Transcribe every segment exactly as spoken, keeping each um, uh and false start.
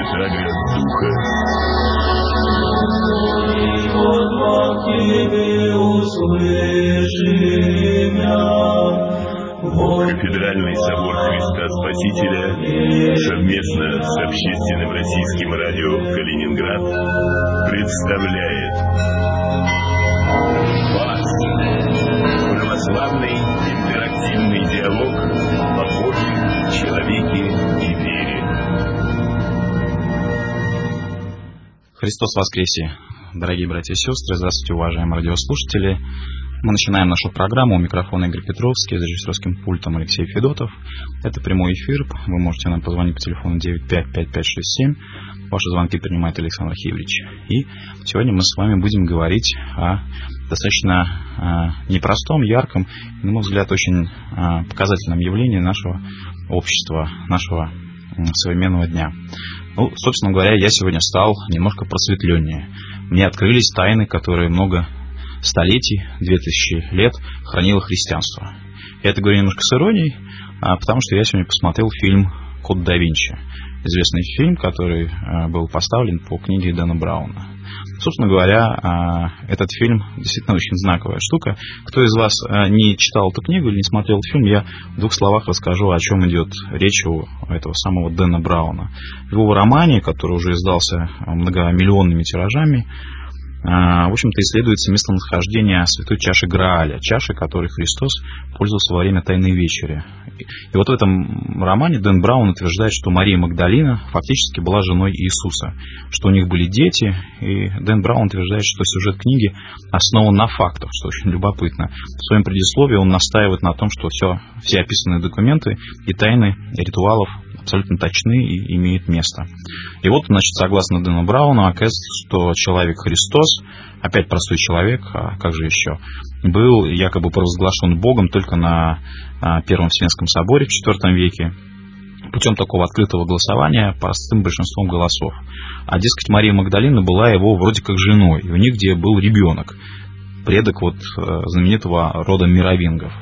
испытание духа. Кафедральный собор Христа Спасителя совместно с общественным российским радио «Калининград» представляет ВАС – православный интерактивный диалог о Боге, человеке и вере. Христос воскресе! Дорогие братья и сестры, здравствуйте, уважаемые радиослушатели. Мы начинаем нашу программу. У микрофона Игорь Петровский, за режиссерским пультом Алексей Федотов. Это прямой эфир. Вы можете нам позвонить по телефону девять пять пять пять шесть семь. Ваши звонки принимает Александр Архивович. И сегодня мы с вами будем говорить о достаточно э, непростом, ярком, на мой взгляд, очень э, показательном явлении нашего общества, нашего э, современного дня. Ну, собственно говоря, я сегодня стал немножко просветленнее. Мне открылись тайны, которые много столетий, две тысячи лет хранило христианство. Я это говорю немножко с иронией, потому что я сегодня посмотрел фильм «Код да Винчи». Известный фильм, который был поставлен по книге Дэна Брауна. Собственно говоря, этот фильм действительно очень знаковая штука. Кто из вас не читал эту книгу или не смотрел этот фильм, я в двух словах расскажу, о чем идет речь у этого самого Дэна Брауна. В его романе, который уже издался многомиллионными тиражами, в общем-то, исследуется местонахождение святой чаши Грааля, чаши, которой Христос пользовался во время Тайной вечери. И вот в этом романе Дэн Браун утверждает, что Мария Магдалина фактически была женой Иисуса, что у них были дети, и Дэн Браун утверждает, что сюжет книги основан на фактах, что очень любопытно. В своем предисловии он настаивает на том, что все, все описанные документы и тайны ритуалов абсолютно точны и имеют место. И вот, значит, согласно Дэну Брауну, оказывается, что человек Христос, опять простой человек, а как же еще, был якобы провозглашен Богом только на Первом Вселенском соборе в четвёртом веке, путем такого открытого голосования простым большинством голосов. А, дескать, Мария Магдалина была его вроде как женой, и у них где был ребенок, предок вот знаменитого рода мировингов.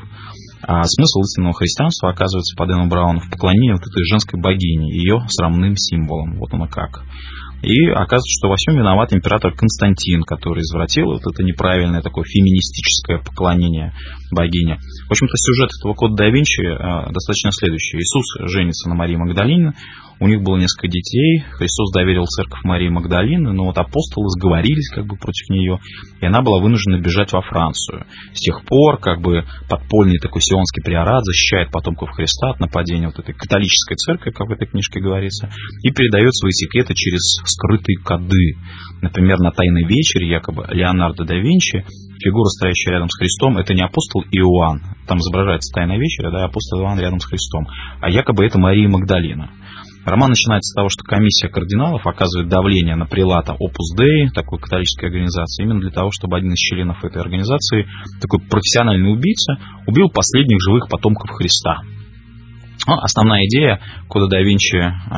А смысл истинного христианства оказывается по Дэну Брауну в поклонении вот этой женской богине, ее срамным символом. Вот оно как. И оказывается, что во всем виноват император Константин, который извратил вот это неправильное такое феминистическое поклонение богине. В общем-то, сюжет этого Кода да Винчи э, достаточно следующий. Иисус женится на Марии Магдалине, у них было несколько детей, Христос доверил церковь Марии Магдалины, но вот апостолы сговорились как бы против нее, и она была вынуждена бежать во Францию. С тех пор как бы подпольный такой сионский приорат защищает потомков Христа от нападения вот этой католической церкви, как в этой книжке говорится, и передает свои секреты через скрытые коды. Например, на Тайной вечере якобы Леонардо да Винчи, фигура, стоящая рядом с Христом, это не апостол Иоанн, там изображается Тайная вечеря, да, апостол Иоанн рядом с Христом, а якобы это Мария Магдалина. Роман начинается с того, что комиссия кардиналов оказывает давление на прелата Opus Dei, такой католической организации, именно для того, чтобы один из членов этой организации, такой профессиональный убийца, убил последних живых потомков Христа. Ну, основная идея Кода да Винчи,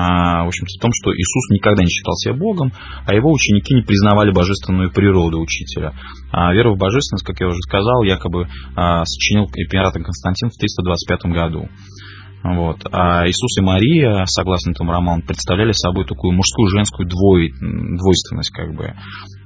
в общем-то, в том, что Иисус никогда не считал себя Богом, а его ученики не признавали божественную природу учителя. А веру в божественность, как я уже сказал, якобы сочинил император Константин в триста двадцать пятом году. Вот. А Иисус и Мария, согласно этому роману, представляли собой такую мужскую и женскую двой, двойственность, как бы.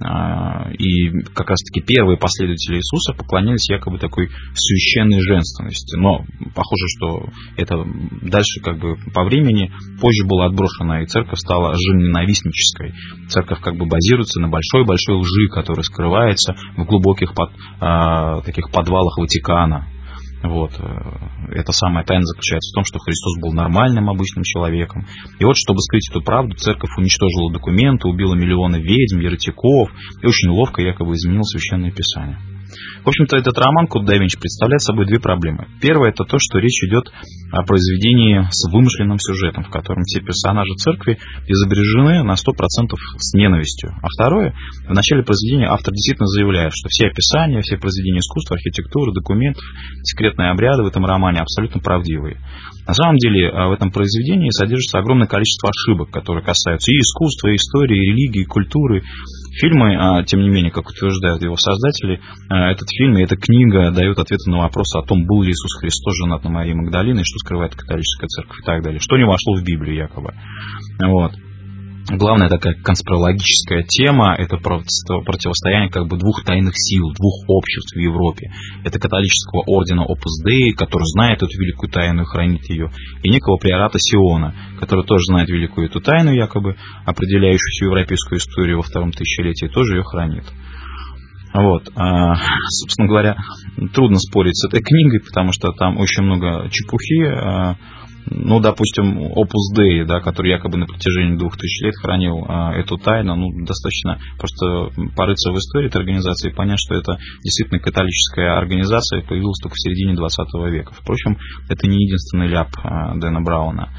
И как раз-таки первые последователи Иисуса поклонялись якобы такой священной женственности. Но похоже, что это дальше как бы по времени позже было отброшено, и церковь стала женоненавистнической. Церковь как бы базируется на большой-большой лжи, которая скрывается в глубоких под, а, таких подвалах Ватикана. Вот. Эта самая тайна заключается в том, что Христос был нормальным, обычным человеком. И вот, чтобы скрыть эту правду, церковь уничтожила документы, убила миллионы ведьм, еретиков и очень ловко якобы изменила Священное Писание. В общем-то, этот роман «Код да Винчи» представляет собой две проблемы. Первая – это то, что речь идет о произведении с вымышленным сюжетом, в котором все персонажи церкви изображены на сто процентов с ненавистью. А второе – в начале произведения автор действительно заявляет, что все описания, все произведения искусства, архитектуры, документов, секретные обряды в этом романе абсолютно правдивые. На самом деле в этом произведении содержится огромное количество ошибок, которые касаются и искусства, и истории, и религии, и культуры. Фильмы, тем не менее, как утверждают его создатели, этот фильм и эта книга дают ответы на вопросы о том, был ли Иисус Христос женат на Марии Магдалине, что скрывает католическая церковь и так далее, что не вошло в Библию якобы. Вот. главная такая конспирологическая тема – это противостояние как бы двух тайных сил, двух обществ в Европе. Это католического ордена Opus Dei, который знает эту великую тайну и хранит ее, и некого приората Сиона, который тоже знает великую эту тайну, якобы определяющую всю европейскую историю во втором тысячелетии, тоже ее хранит. Вот. А, собственно говоря, трудно спорить с этой книгой, потому что там очень много чепухи. А, ну, допустим, Opus Dei, да, который якобы на протяжении двух тысяч лет хранил а, эту тайну, ну, достаточно просто порыться в истории этой организации и понять, что это действительно католическая организация, появилась только в середине двадцатого века. Впрочем, это не единственный ляп а, Дэна Брауна.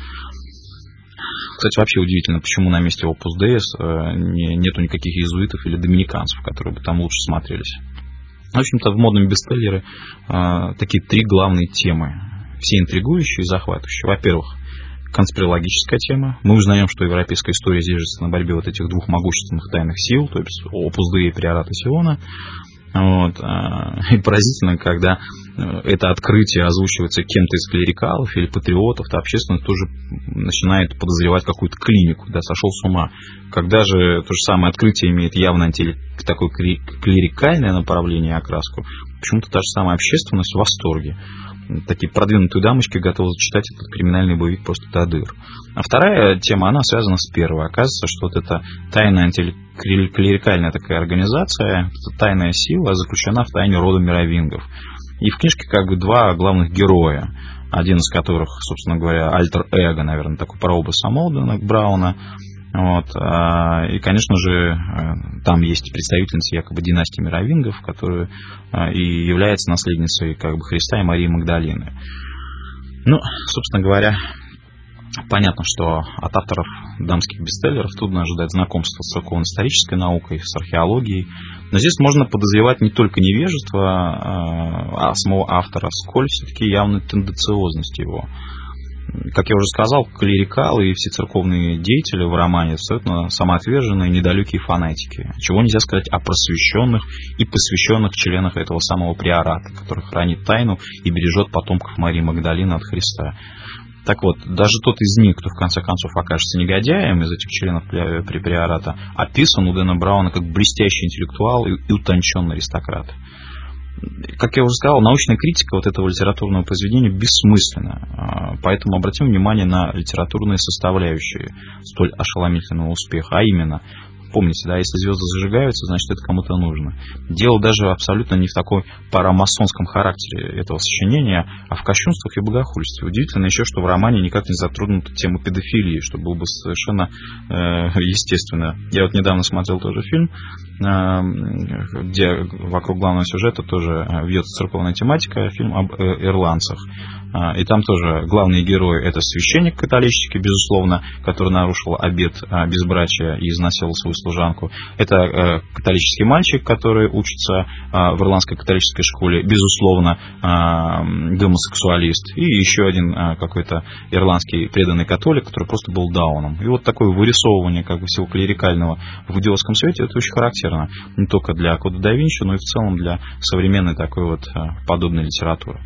Кстати, вообще удивительно, почему на месте Opus Dei не, нету никаких иезуитов или доминиканцев, которые бы там лучше смотрелись. В общем-то, в модном бестселлере э, такие три главные темы, все интригующие и захватывающие. Во-первых, конспирологическая тема. Мы узнаем, что европейская история держится на борьбе вот этих двух могущественных тайных сил, то есть Opus Dei и приората Сиона. Вот. И поразительно, когда это открытие озвучивается кем-то из клерикалов или патриотов, то общественность тоже начинает подозревать какую-то клинику, да, сошел с ума. Когда же то же самое открытие имеет явно анти... такое клерикальное направление и окраску, почему-то та же самая общественность в восторге. Такие продвинутые дамочки готовы зачитать этот криминальный боевик просто до дыр. А вторая тема, она связана с первой. Оказывается, что вот эта тайная антиклерикальная такая организация, эта тайная сила заключена в тайне рода мировингов. И в книжке как бы два главных героя. Один из которых, собственно говоря, альтер-эго, наверное, такой прообраз самого Дэна Брауна. Вот. И, конечно же, там есть представительница якобы династии мировингов, которая и является наследницей как бы Христа и Марии Магдалины. Ну, собственно говоря, понятно, что от авторов дамских бестселлеров трудно ожидать знакомства с церковно-исторической наукой, с археологией. Но здесь можно подозревать не только невежество а самого автора, сколь все-таки явную тенденциозность его. Как я уже сказал, клерикалы и все церковные деятели в романе абсолютно самоотверженные, недалекие фанатики. Чего нельзя сказать о просвещенных и посвященных членах этого самого приората, который хранит тайну и бережет потомков Марии Магдалины от Христа. Так вот, даже тот из них, кто в конце концов окажется негодяем из этих членов приората, описан у Дэна Брауна как блестящий интеллектуал и утонченный аристократ. Как я уже сказал, научная критика вот этого литературного произведения бессмысленна. Поэтому обратим внимание на литературные составляющие столь ошеломительного успеха. А именно, помните, да, если звезды зажигаются, значит, это кому-то нужно. Дело даже абсолютно не в такой парамасонском характере этого сочинения, а в кощунствах и богохульстве. Удивительно еще, что в романе никак не затронута тема педофилии, что было бы совершенно э, естественно. Я вот недавно смотрел тоже фильм, э, где вокруг главного сюжета тоже вьется церковная тематика, фильм об э, ирландцах. И там тоже главные герои — это священник католический, безусловно, который нарушил обет безбрачия и изнасиловал свою служанку. Это католический мальчик, который учится в ирландской католической школе, безусловно, гомосексуалист. И еще один какой-то ирландский преданный католик, который просто был дауном. И вот такое вырисовывание как бы всего клерикального в идиотском свете — это очень характерно не только для Кода да Винчи, но и в целом для современной такой вот подобной литературы.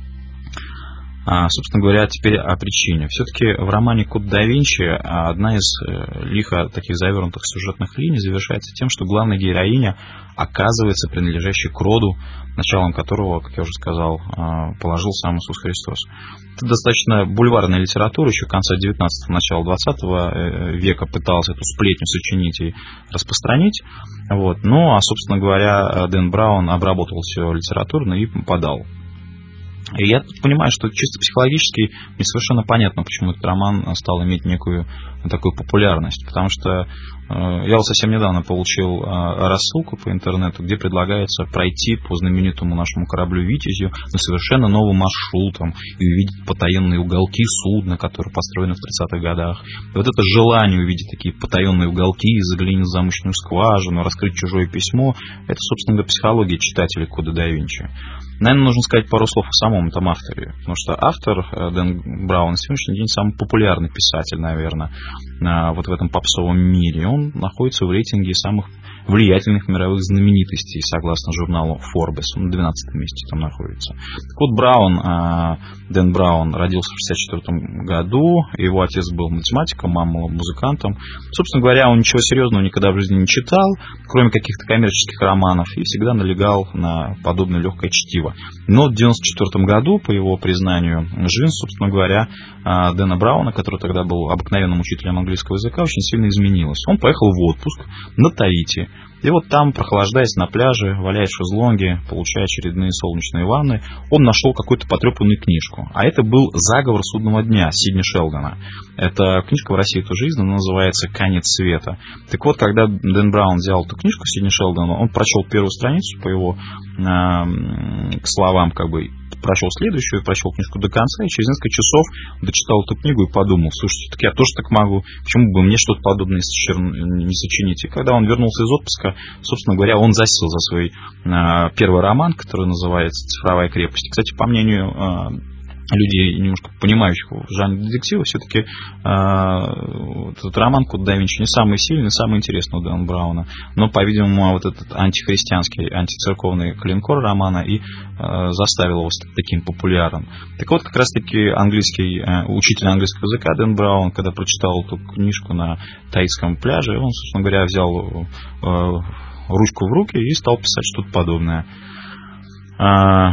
А, собственно говоря, теперь о причине. Все-таки в романе «Код да Винчи» одна из лихо таких завернутых сюжетных линий завершается тем, что главная героиня оказывается принадлежащей к роду, началом которого, как я уже сказал, положил сам Иисус Христос. Это достаточно бульварная литература, еще конца девятнадцатого, начала двадцатого века пыталась эту сплетню сочинить и распространить. Вот. Ну, а, собственно говоря, Дэн Браун обработал все литературно и подал. И я понимаю, что чисто психологически мне совершенно понятно, почему этот роман стал иметь некую такую популярность. Потому что э, я вот совсем недавно получил э, рассылку по интернету, где предлагается пройти по знаменитому нашему кораблю «Витязю» на совершенно новым маршрутом и увидеть потаенные уголки судна, которые построены в тридцатых годах. И вот это желание увидеть такие потаенные уголки, заглянуть в замочную скважину, раскрыть чужое письмо, это, собственно говоря, психология читателей Кода да Винчи. Наверное, нужно сказать пару слов о самом этом авторе, потому что автор Дэн Браун на сегодняшний день самый популярный писатель, наверное, вот в этом попсовом мире. Он находится в рейтинге самых влиятельных мировых знаменитостей, согласно журналу Forbes. Он на двенадцатом месте там находится. Так вот, Браун, Дэн Браун родился в шестьдесят четвёртом году. Его отец был математиком, мама музыкантом. Собственно говоря, он ничего серьезного никогда в жизни не читал, кроме каких-то коммерческих романов, и всегда налегал на подобное легкое чтиво. Но в девяносто четвёртом году, по его признанию, жизнь, собственно говоря, Дэна Брауна, который тогда был обыкновенным учителем английского языка, очень сильно изменилась. Он поехал в отпуск на Таити. И вот там, прохлаждаясь на пляже, валяясь в шезлонге, получая очередные солнечные ванны, он нашел какую-то потрепанную книжку. А это был «Заговор судного дня» Сидни Шелдона. Эта книжка в России тоже издана, называется «Конец света». Так вот, когда Дэн Браун взял эту книжку Сидни Шелдона, он прочел первую страницу по его э, словам, как бы, прочел следующую, прочел книжку до конца, и через несколько часов дочитал эту книгу и подумал: слушайте, так я тоже так могу, почему бы мне что-то подобное не сочинить? И когда он вернулся из отпуска, собственно говоря, он засел за свой э, первый роман, который называется «Цифровая крепость». Кстати, по мнению э, людей, немножко понимающих в жанре детектива, все-таки э, этот роман «Код да Винчи» не самый сильный, самый интересный у Дэна Брауна, но, по-видимому, вот этот антихристианский, антицерковный клинкор романа и э, заставил его стать таким популярным. Так вот, как раз-таки английский, э, учитель английского языка Дэн Браун, когда прочитал эту книжку на таитском пляже, он, собственно говоря, взял э, ручку в руки и стал писать что-то подобное. Э,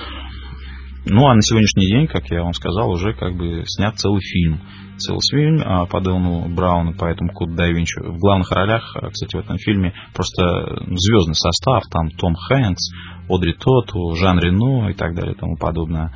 Ну, а на сегодняшний день, как я вам сказал, уже как бы снят целый фильм. Целый фильм по Дэну Брауну, по этому «Коду да Винчи». В главных ролях, кстати, в этом фильме просто звездный состав. Там Том Хэнкс, Одри Тоту, Жан Рено и так далее и тому подобное.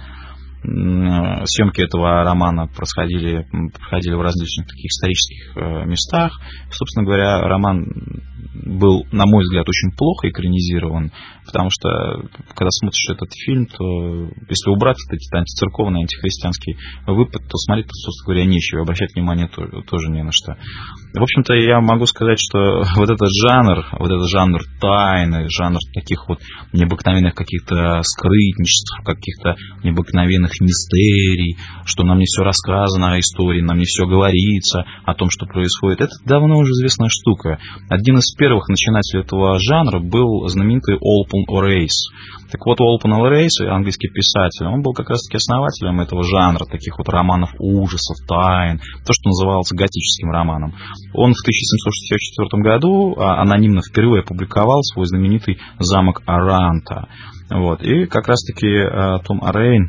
Съемки этого романа происходили, происходили в различных таких исторических местах. Собственно говоря, роман был, на мой взгляд, очень плохо экранизирован, потому что, когда смотришь этот фильм, то если убрать этот антицерковный, антихристианский выпад, то смотреть, собственно говоря, нечего, обращать внимание тоже не на что. В общем-то, я могу сказать, что вот этот жанр, вот этот жанр тайны, жанр таких вот необыкновенных каких-то скрытничеств, каких-то необыкновенных мистерий, что нам не все рассказано о истории, нам не все говорится о том, что происходит, это давно уже известная штука. Один из первых начинателей этого жанра был знаменитый Уолпол Орейс. Так вот, Уолпол Орейс, английский писатель, он был как раз-таки основателем этого жанра, таких вот романов ужасов, тайн, то, что называлось готическим романом. Он в тысяча семьсот шестьдесят четвёртом году анонимно впервые опубликовал свой знаменитый «Замок Аранта». Вот. И как раз-таки Том Орейн,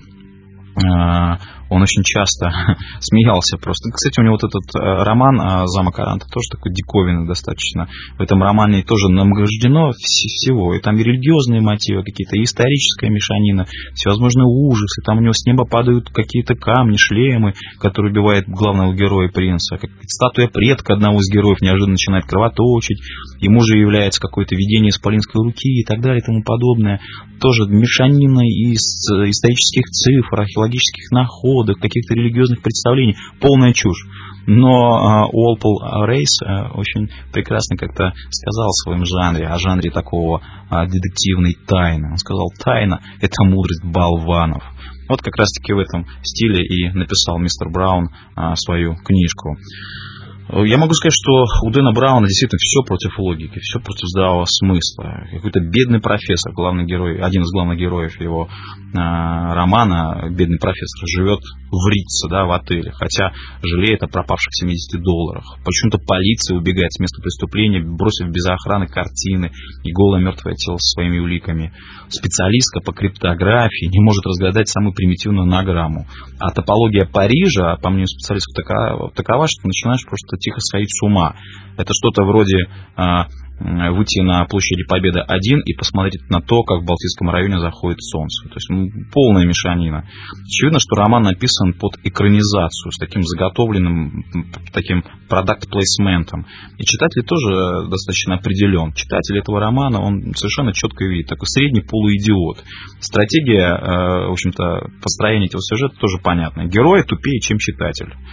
он очень часто смеялся просто. Кстати, у него вот этот роман «Замок Аранта» тоже такой диковинный достаточно. В этом романе тоже награждено всего. И там и религиозные мотивы какие-то, и историческая мешанина, всевозможные ужасы. Там у него с неба падают какие-то камни, шлемы, которые убивают главного героя принца. Как статуя предка одного из героев неожиданно начинает кровоточить. Ему же является какое-то видение исполинской руки и так далее и тому подобное. Тоже мешанина из исторических цифр, археологических находок, каких-то религиозных представлений, полная чушь. Но Уолпол Орейс очень прекрасно как-то сказал в своем жанре, о жанре такого детективной тайны. Он сказал: тайна – это мудрость болванов. Вот как раз-таки в этом стиле и написал мистер Браун свою книжку. Я могу сказать, что у Дэна Брауна действительно все против логики, все против здравого смысла. Какой-то бедный профессор, главный герой, один из главных героев его э, романа, бедный профессор, живет в Ритце, да, в отеле, хотя жалеет о пропавших семидесяти долларах. Почему-то полиция убегает с места преступления, бросив без охраны картины и голое мертвое тело со своими уликами. Специалистка по криптографии не может разгадать самую примитивную анаграмму. А топология Парижа, по мнению специалистов, такова, такова, что начинаешь просто тихо сходить с ума. Это что-то вроде а, выйти на площади Победы один и посмотреть на то, как в Балтийском районе заходит солнце. То есть ну, полная мешанина. Очевидно, что роман написан под экранизацию, с таким заготовленным, таким продакт-плейсментом. И читатель тоже достаточно определен. Читатель этого романа, он совершенно четко видит. Такой средний полуидиот. Стратегия, в общем-то, построения этого сюжета тоже понятна. Герой тупее, чем читатель.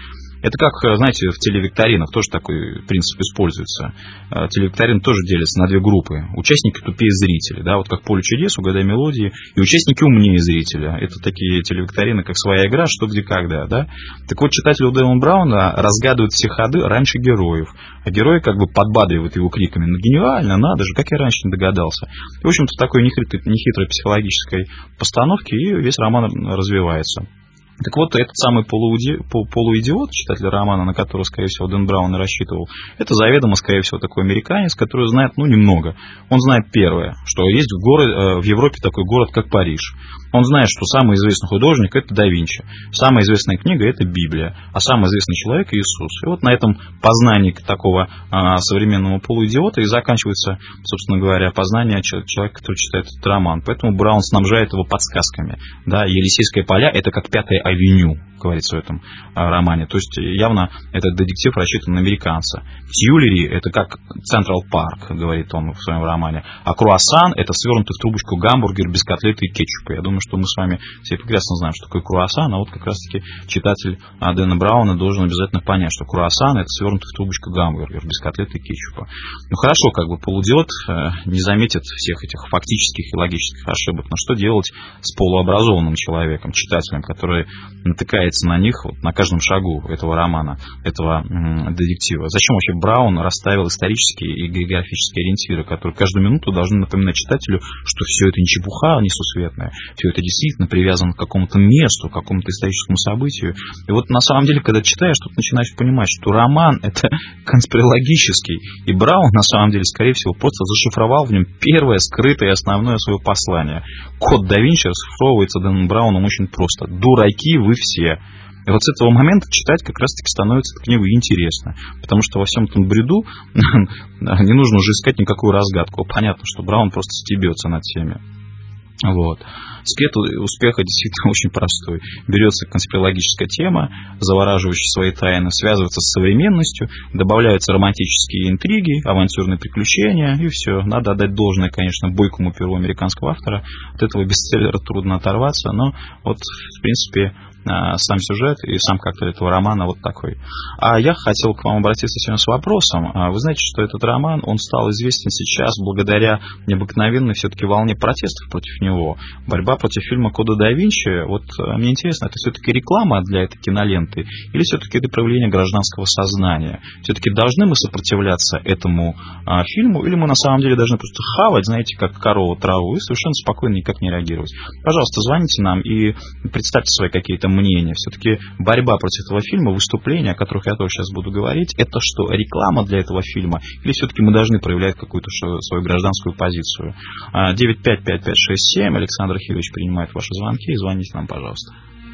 Это как, знаете, в телевикторинах тоже такой принцип используется. Телевикторины тоже делятся на две группы. Участники тупее зрители, да, вот как «Поле чудес», «Угадай мелодии», и участники умнее зрителя. Это такие телевикторины, как «Своя игра», «Что, где, когда», да. Так вот, читатель Дэн Брауна разгадывает все ходы раньше героев, а герои как бы подбадривают его криками: ну, гениально, надо же, как я раньше не догадался. И, в общем-то, в такой нехитрой, нехитрой психологической постановке и весь роман развивается. Так вот, этот самый полууди... полуидиот, читатель романа, на которого, скорее всего, Дэн Браун и рассчитывал, это заведомо, скорее всего, такой американец, который знает, ну, немного. Он знает первое, что есть в, город... в Европе такой город, как Париж. Он знает, что самый известный художник – это Да Винчи, самая известная книга – это Библия, а самый известный человек – Иисус. И вот на этом познании такого а, современного полуидиота и заканчивается, собственно говоря, познание человека, который читает этот роман. Поэтому Браун снабжает его подсказками. Да, Елисейские поля – это как Пятая авеню, говорится в этом а, романе. То есть явно этот детектив рассчитан на американца. Тьюлери – это как Централ Парк, говорит он в своем романе. А круассан – это свернутый в трубочку гамбургер без котлеты и кетчупа. Я думаю, что мы с вами все прекрасно знаем, что такое круассан, а вот как раз-таки читатель Дэна Брауна должен обязательно понять, что круассан – это свернутый в трубочку гамбургер без котлеты и кетчупа. Ну хорошо, как бы полудиот не заметит всех этих фактических и логических ошибок, но что делать с полуобразованным человеком, читателем, который натыкается на них вот на каждом шагу этого романа, этого м- детектива? Зачем вообще Браун расставил исторические и географические ориентиры, которые каждую минуту должны напоминать читателю, что все это не чепуха несусветная, все это действительно привязано к какому-то месту, к какому-то историческому событию. И вот на самом деле, когда читаешь, тут начинаешь понимать, что роман это конспирологический, и Браун на самом деле, скорее всего, просто зашифровал в нем первое, скрытое и основное свое послание. Код да Винчи расшифровывается Дэном Брауном очень просто. Дураки вы все. И вот с этого момента читать как раз-таки становится эту книгу интересно. Потому что во всем этом бреду не нужно уже искать никакую разгадку. Понятно, что Браун просто стебется над всеми. Вот. Секрет успеха действительно очень простой. Берется конспирологическая тема, завораживающая свои тайны, связывается с современностью, добавляются романтические интриги, авантюрные приключения, и все. Надо отдать должное, конечно, бойкому перу американского автора. От этого бестселлера трудно оторваться, но вот, в принципе, сам сюжет и сам коктейль этого романа вот такой. А я хотел к вам обратиться сегодня с вопросом. Вы знаете, что этот роман, он стал известен сейчас благодаря необыкновенной все-таки волне протестов против него. Борьба против фильма «Кода да Винчи». Вот мне интересно, это все-таки реклама для этой киноленты или все-таки это проявление гражданского сознания? Все-таки должны мы сопротивляться этому а, фильму или мы на самом деле должны просто хавать, знаете, как корова траву и совершенно спокойно никак не реагировать? Пожалуйста, звоните нам и представьте свои какие-то мнение. Все-таки борьба против этого фильма, выступления, о которых я тоже сейчас буду говорить, это что, реклама для этого фильма? Или все-таки мы должны проявлять какую-то свою гражданскую позицию? девять пять пять пять шесть семь. Александр Хилович принимает ваши звонки. Звоните нам, пожалуйста.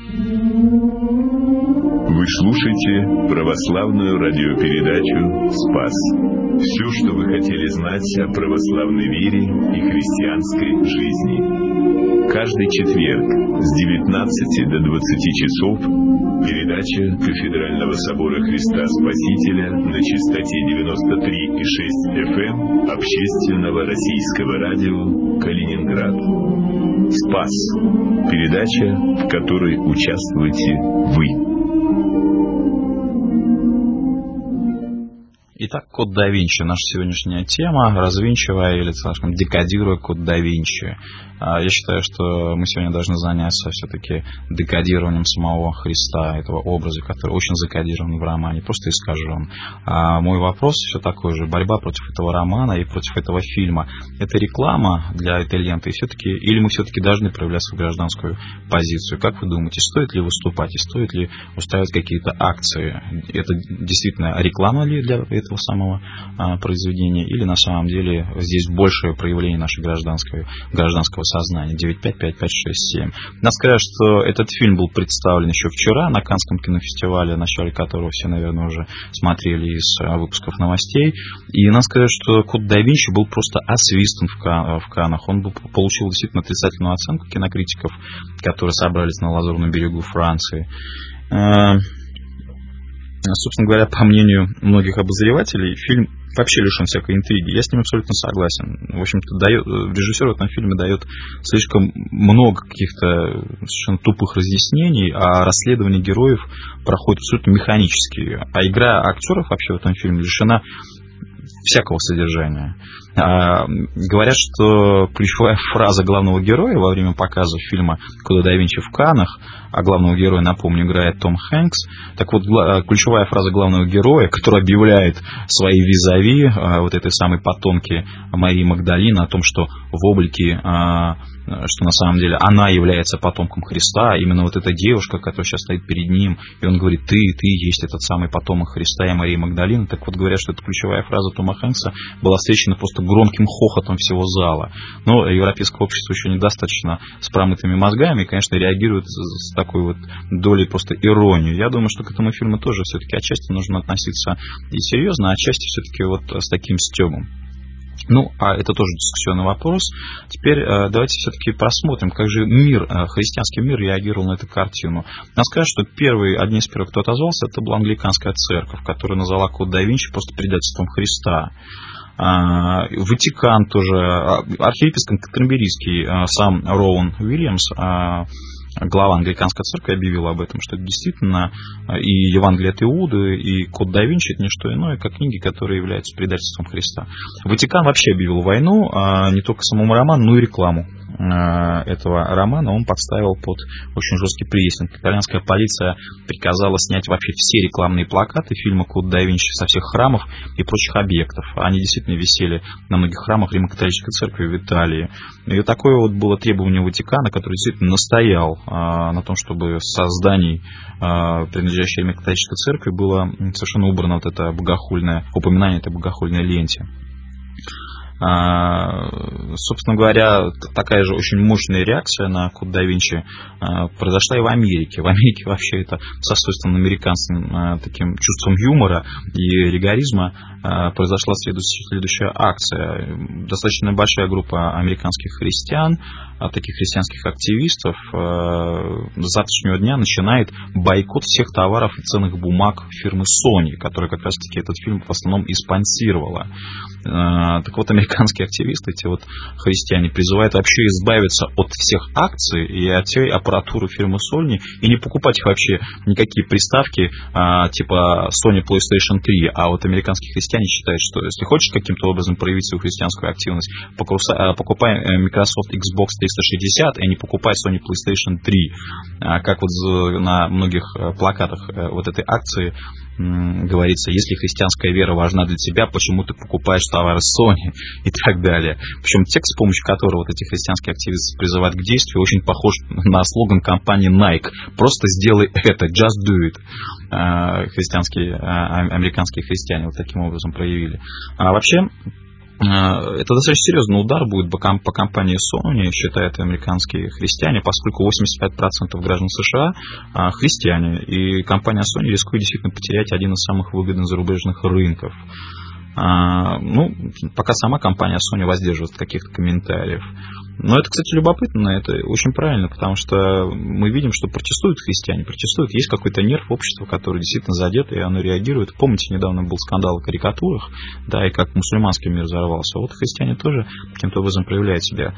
Вы слушаете православную радиопередачу «Спас». Все, что вы хотели знать о православной вере и христианской жизни. Каждый четверг с девятнадцати до двадцати часов передача Кафедрального собора Христа Спасителя на частоте девяносто три и шесть эф эм общественного российского радио «Калининград». «Спас» – передача, в которой участвуете вы. Итак, код да Винчи. Наша сегодняшняя тема, развинчивая или, скажем, декодируя код да Винчи. Я считаю, что мы сегодня должны заняться все-таки декодированием самого Христа, этого образа, который очень закодирован в романе, просто искажен. А мой вопрос все такой же. Борьба против этого романа и против этого фильма. Это реклама для этой ленты? И все-таки, или мы все-таки должны проявлять свою гражданскую позицию? Как вы думаете, стоит ли выступать и стоит ли устраивать какие-то акции? Это действительно реклама ли для этого самого а, произведения? Или на самом деле здесь большее проявление нашей гражданской, гражданского сознания? девять пять пять пять шесть семь. Надо сказать, что этот фильм был представлен еще вчера на Каннском кинофестивале, в начале которого все, наверное, уже смотрели из выпусков новостей. И надо сказать, что «Код да Винчи» был просто освистан в, Кан- в Каннах. Он был, получил действительно отрицательную оценку кинокритиков, которые собрались на Лазурном берегу Франции. Собственно говоря, по мнению многих обозревателей, фильм вообще лишен всякой интриги. Я с ним абсолютно согласен. В общем-то, дает, режиссер в этом фильме дает слишком много каких-то совершенно тупых разъяснений, а расследование героев проходит абсолютно механически. А игра актеров вообще в этом фильме лишена всякого содержания. А, говорят, что ключевая фраза главного героя во время показа фильма «Кода да Винчи» в Каннах, а главного героя, напомню, играет Том Хэнкс. Так вот, ключевая фраза главного героя, который объявляет свои визави, вот этой самой потомки Марии Магдалины, о том, что в облике, что на самом деле она является потомком Христа, именно вот эта девушка, которая сейчас стоит перед ним, и он говорит: ты, ты есть этот самый потомок Христа и Марии Магдалины. Так вот, говорят, что эта ключевая фраза Тома Хэнкса была встречена просто громким хохотом всего зала. Но европейское общество еще недостаточно с промытыми мозгами и, конечно, реагирует с такой вот долей просто иронии. Я думаю, что к этому фильму тоже все-таки отчасти нужно относиться и серьезно, а отчасти все-таки вот с таким стёбом. Ну, а это тоже дискуссионный вопрос. Теперь э, давайте все-таки просмотрим, как же мир, э, христианский мир реагировал на эту картину. Надо сказать, что первый, одни из первых, кто отозвался, это была англиканская церковь, которая назвала «Код да Винчи» просто предательством Христа. Ватикан тоже, архиепископ Кантерберийский, сам Роуэн Уильямс, глава англиканской церкви, объявил об этом, что это действительно и Евангелие от Иуды, и Код да Винчи — это не что иное, как книги, которые являются предательством Христа. Ватикан вообще объявил войну не только самому роману, но и рекламу этого романа он подставил под очень жесткий прессинг. Итальянская полиция приказала снять вообще все рекламные плакаты фильма «Код да Винчи» со всех храмов и прочих объектов. Они действительно висели на многих храмах Римо-католической церкви в Италии. И такое вот было требование Ватикана, который действительно настоял а, на том, чтобы со зданий, а, принадлежащей Римо-католической церкви, было совершенно убрано вот это богохульное упоминание этой богохульной ленте. Собственно говоря, такая же очень мощная реакция на «Код да Винчи произошла и в Америке. В Америке вообще это со свойственным американцам таким чувством юмора и ригоризма произошла следующая акция. Достаточно большая группа американских христиан, таких христианских активистов, с завтрашнего дня начинает бойкот всех товаров и ценных бумаг фирмы Sony, которая как раз-таки этот фильм в основном и спонсировала. Так вот, американские активисты, эти вот христиане, призывают вообще избавиться от всех акций и от всей аппаратуры фирмы Sony и не покупать вообще никакие приставки типа Sony PlayStation три. А вот американские христиане считают, что если хочешь каким-то образом проявить свою христианскую активность, покупай Microsoft Xbox триста шестьдесят и не покупай Sony PlayStation три. Как вот на многих плакатах вот этой акции говорится: если христианская вера важна для тебя, почему ты покупаешь товары Sony и так далее. Причем текст, с помощью которого вот эти христианские активисты призывают к действию, очень похож на слоган компании Nike: просто сделай это, just do it. Христианские, американские христиане вот таким образом проявили. А вообще, это достаточно серьезный удар будет по компании Sony, считают американские христиане, поскольку восемьдесят пять процентов граждан США христиане, и компания Sony рискует действительно потерять один из самых выгодных зарубежных рынков. Ну, пока сама компания Sony воздерживается от каких-то комментариев. Но это, кстати, любопытно, это очень правильно, потому что мы видим, что протестуют христиане, протестуют. Есть какой-то нерв общества, который действительно задет, и оно реагирует. Помните, недавно был скандал о карикатурах, да, и как мусульманский мир взорвался. Вот христиане тоже каким-то образом проявляют себя.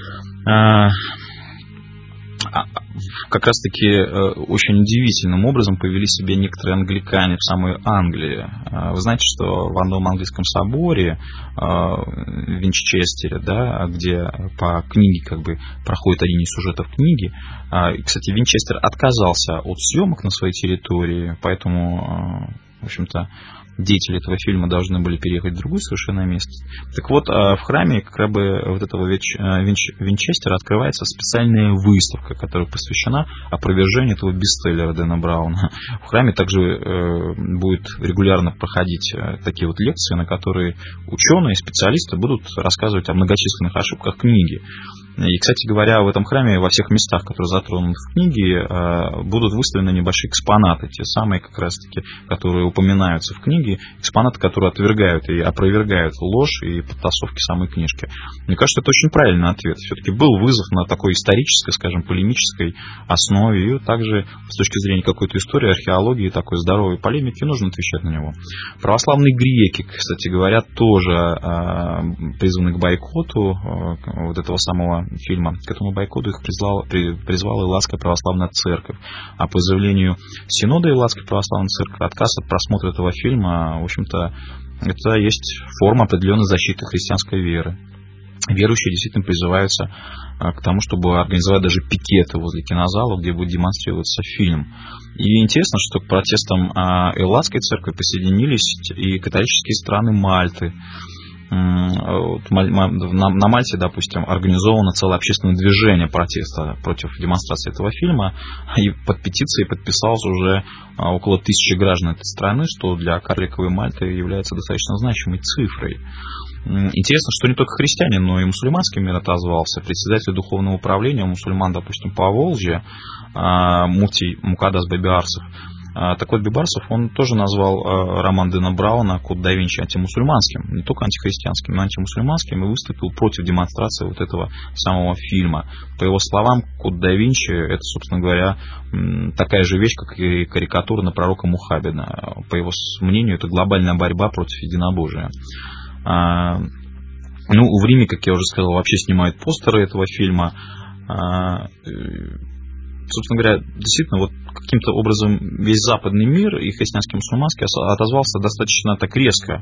Как раз-таки очень удивительным образом повели себя некоторые англикане в самой Англии. Вы знаете, что в одном английском соборе в Винчестере, да, где по книге как бы проходит один из сюжетов книги, кстати, Винчестер отказался от съемок на своей территории, поэтому, в общем-то, деятели этого фильма должны были переехать в другое совершенно место. Так вот, в храме как бы вот этого Винчестера открывается специальная выставка, которая посвящена опровержению этого бестселлера Дэна Брауна. В храме также будет регулярно проходить такие вот лекции, на которые ученые, специалисты будут рассказывать о многочисленных ошибках книги. И, кстати говоря, в этом храме во всех местах, которые затронуты в книге, будут выставлены небольшие экспонаты, те самые как раз-таки, которые упоминаются в книге, книги, экспонаты, которые отвергают и опровергают ложь и подтасовки самой книжки. Мне кажется, это очень правильный ответ. Все-таки был вызов на такой исторической, скажем, полемической основе, и также с точки зрения какой-то истории, археологии, такой здоровой полемики, нужно отвечать на него. Православные греки, кстати говоря, тоже э, призваны к бойкоту э, вот этого самого фильма. К этому бойкоту их призвала, при, призвала Илладская православная церковь. А по заявлению Синода Илладской православной церкви, отказ от просмотра этого фильма, в общем-то, это есть форма определенной защиты христианской веры. Верующие действительно призываются к тому, чтобы организовать даже пикеты возле кинозала, где будет демонстрироваться фильм. И интересно, что к протестам Илладской церкви присоединились и католические страны Мальты. На Мальте, допустим, организовано целое общественное движение протеста против демонстрации этого фильма, и под петицией подписалось уже около тысячи граждан этой страны, что для карликовой Мальты является достаточно значимой цифрой. Интересно, что не только христиане, но и мусульманский мир отозвался. Председатель духовного управления мусульман, допустим, по Волжье, муфтий Мукаддас Бебиарсов. Так вот, Бебиарсов, он тоже назвал роман Дэна Брауна «Код да Винчи» антимусульманским, не только антихристианским, но антимусульманским, и выступил против демонстрации вот этого самого фильма. По его словам, «Код да Винчи» — это, собственно говоря, такая же вещь, как и карикатура на пророка Мухаммеда. По его мнению, это глобальная борьба против единобожия. Ну, в Риме, как я уже сказал, вообще снимают постеры этого фильма. Собственно говоря, действительно, вот каким-то образом весь западный мир, и христианский, и мусульманский, отозвался достаточно так резко.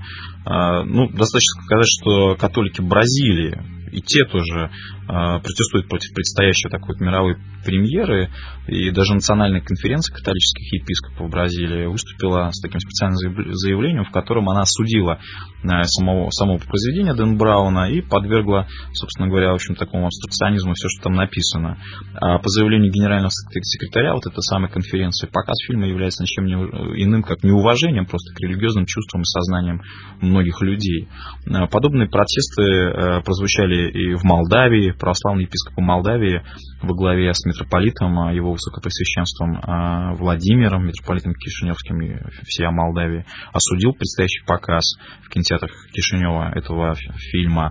Ну, достаточно сказать, что католики Бразилии, и те тоже протестуют против предстоящей такой вот мировой премьеры, и даже национальная конференция католических епископов Бразилии выступила с таким специальным заявлением, в котором она осудила самого, самого произведения Дэна Брауна и подвергла, собственно говоря, в общем, такому абстракционизму все, что там написано. А по заявлению генерального секретаря вот этой самой конференции, показ фильма является ничем не иным, как неуважением просто к религиозным чувствам и сознаниям многих людей. Подобные протесты прозвучали и в Молдавии. Православный епископ Молдавии во главе с митрополитом, его высокопреосвященством Владимиром, митрополитом Кишиневским и всея Молдавии, осудил предстоящий показ в кинотеатрах Кишинева этого фильма.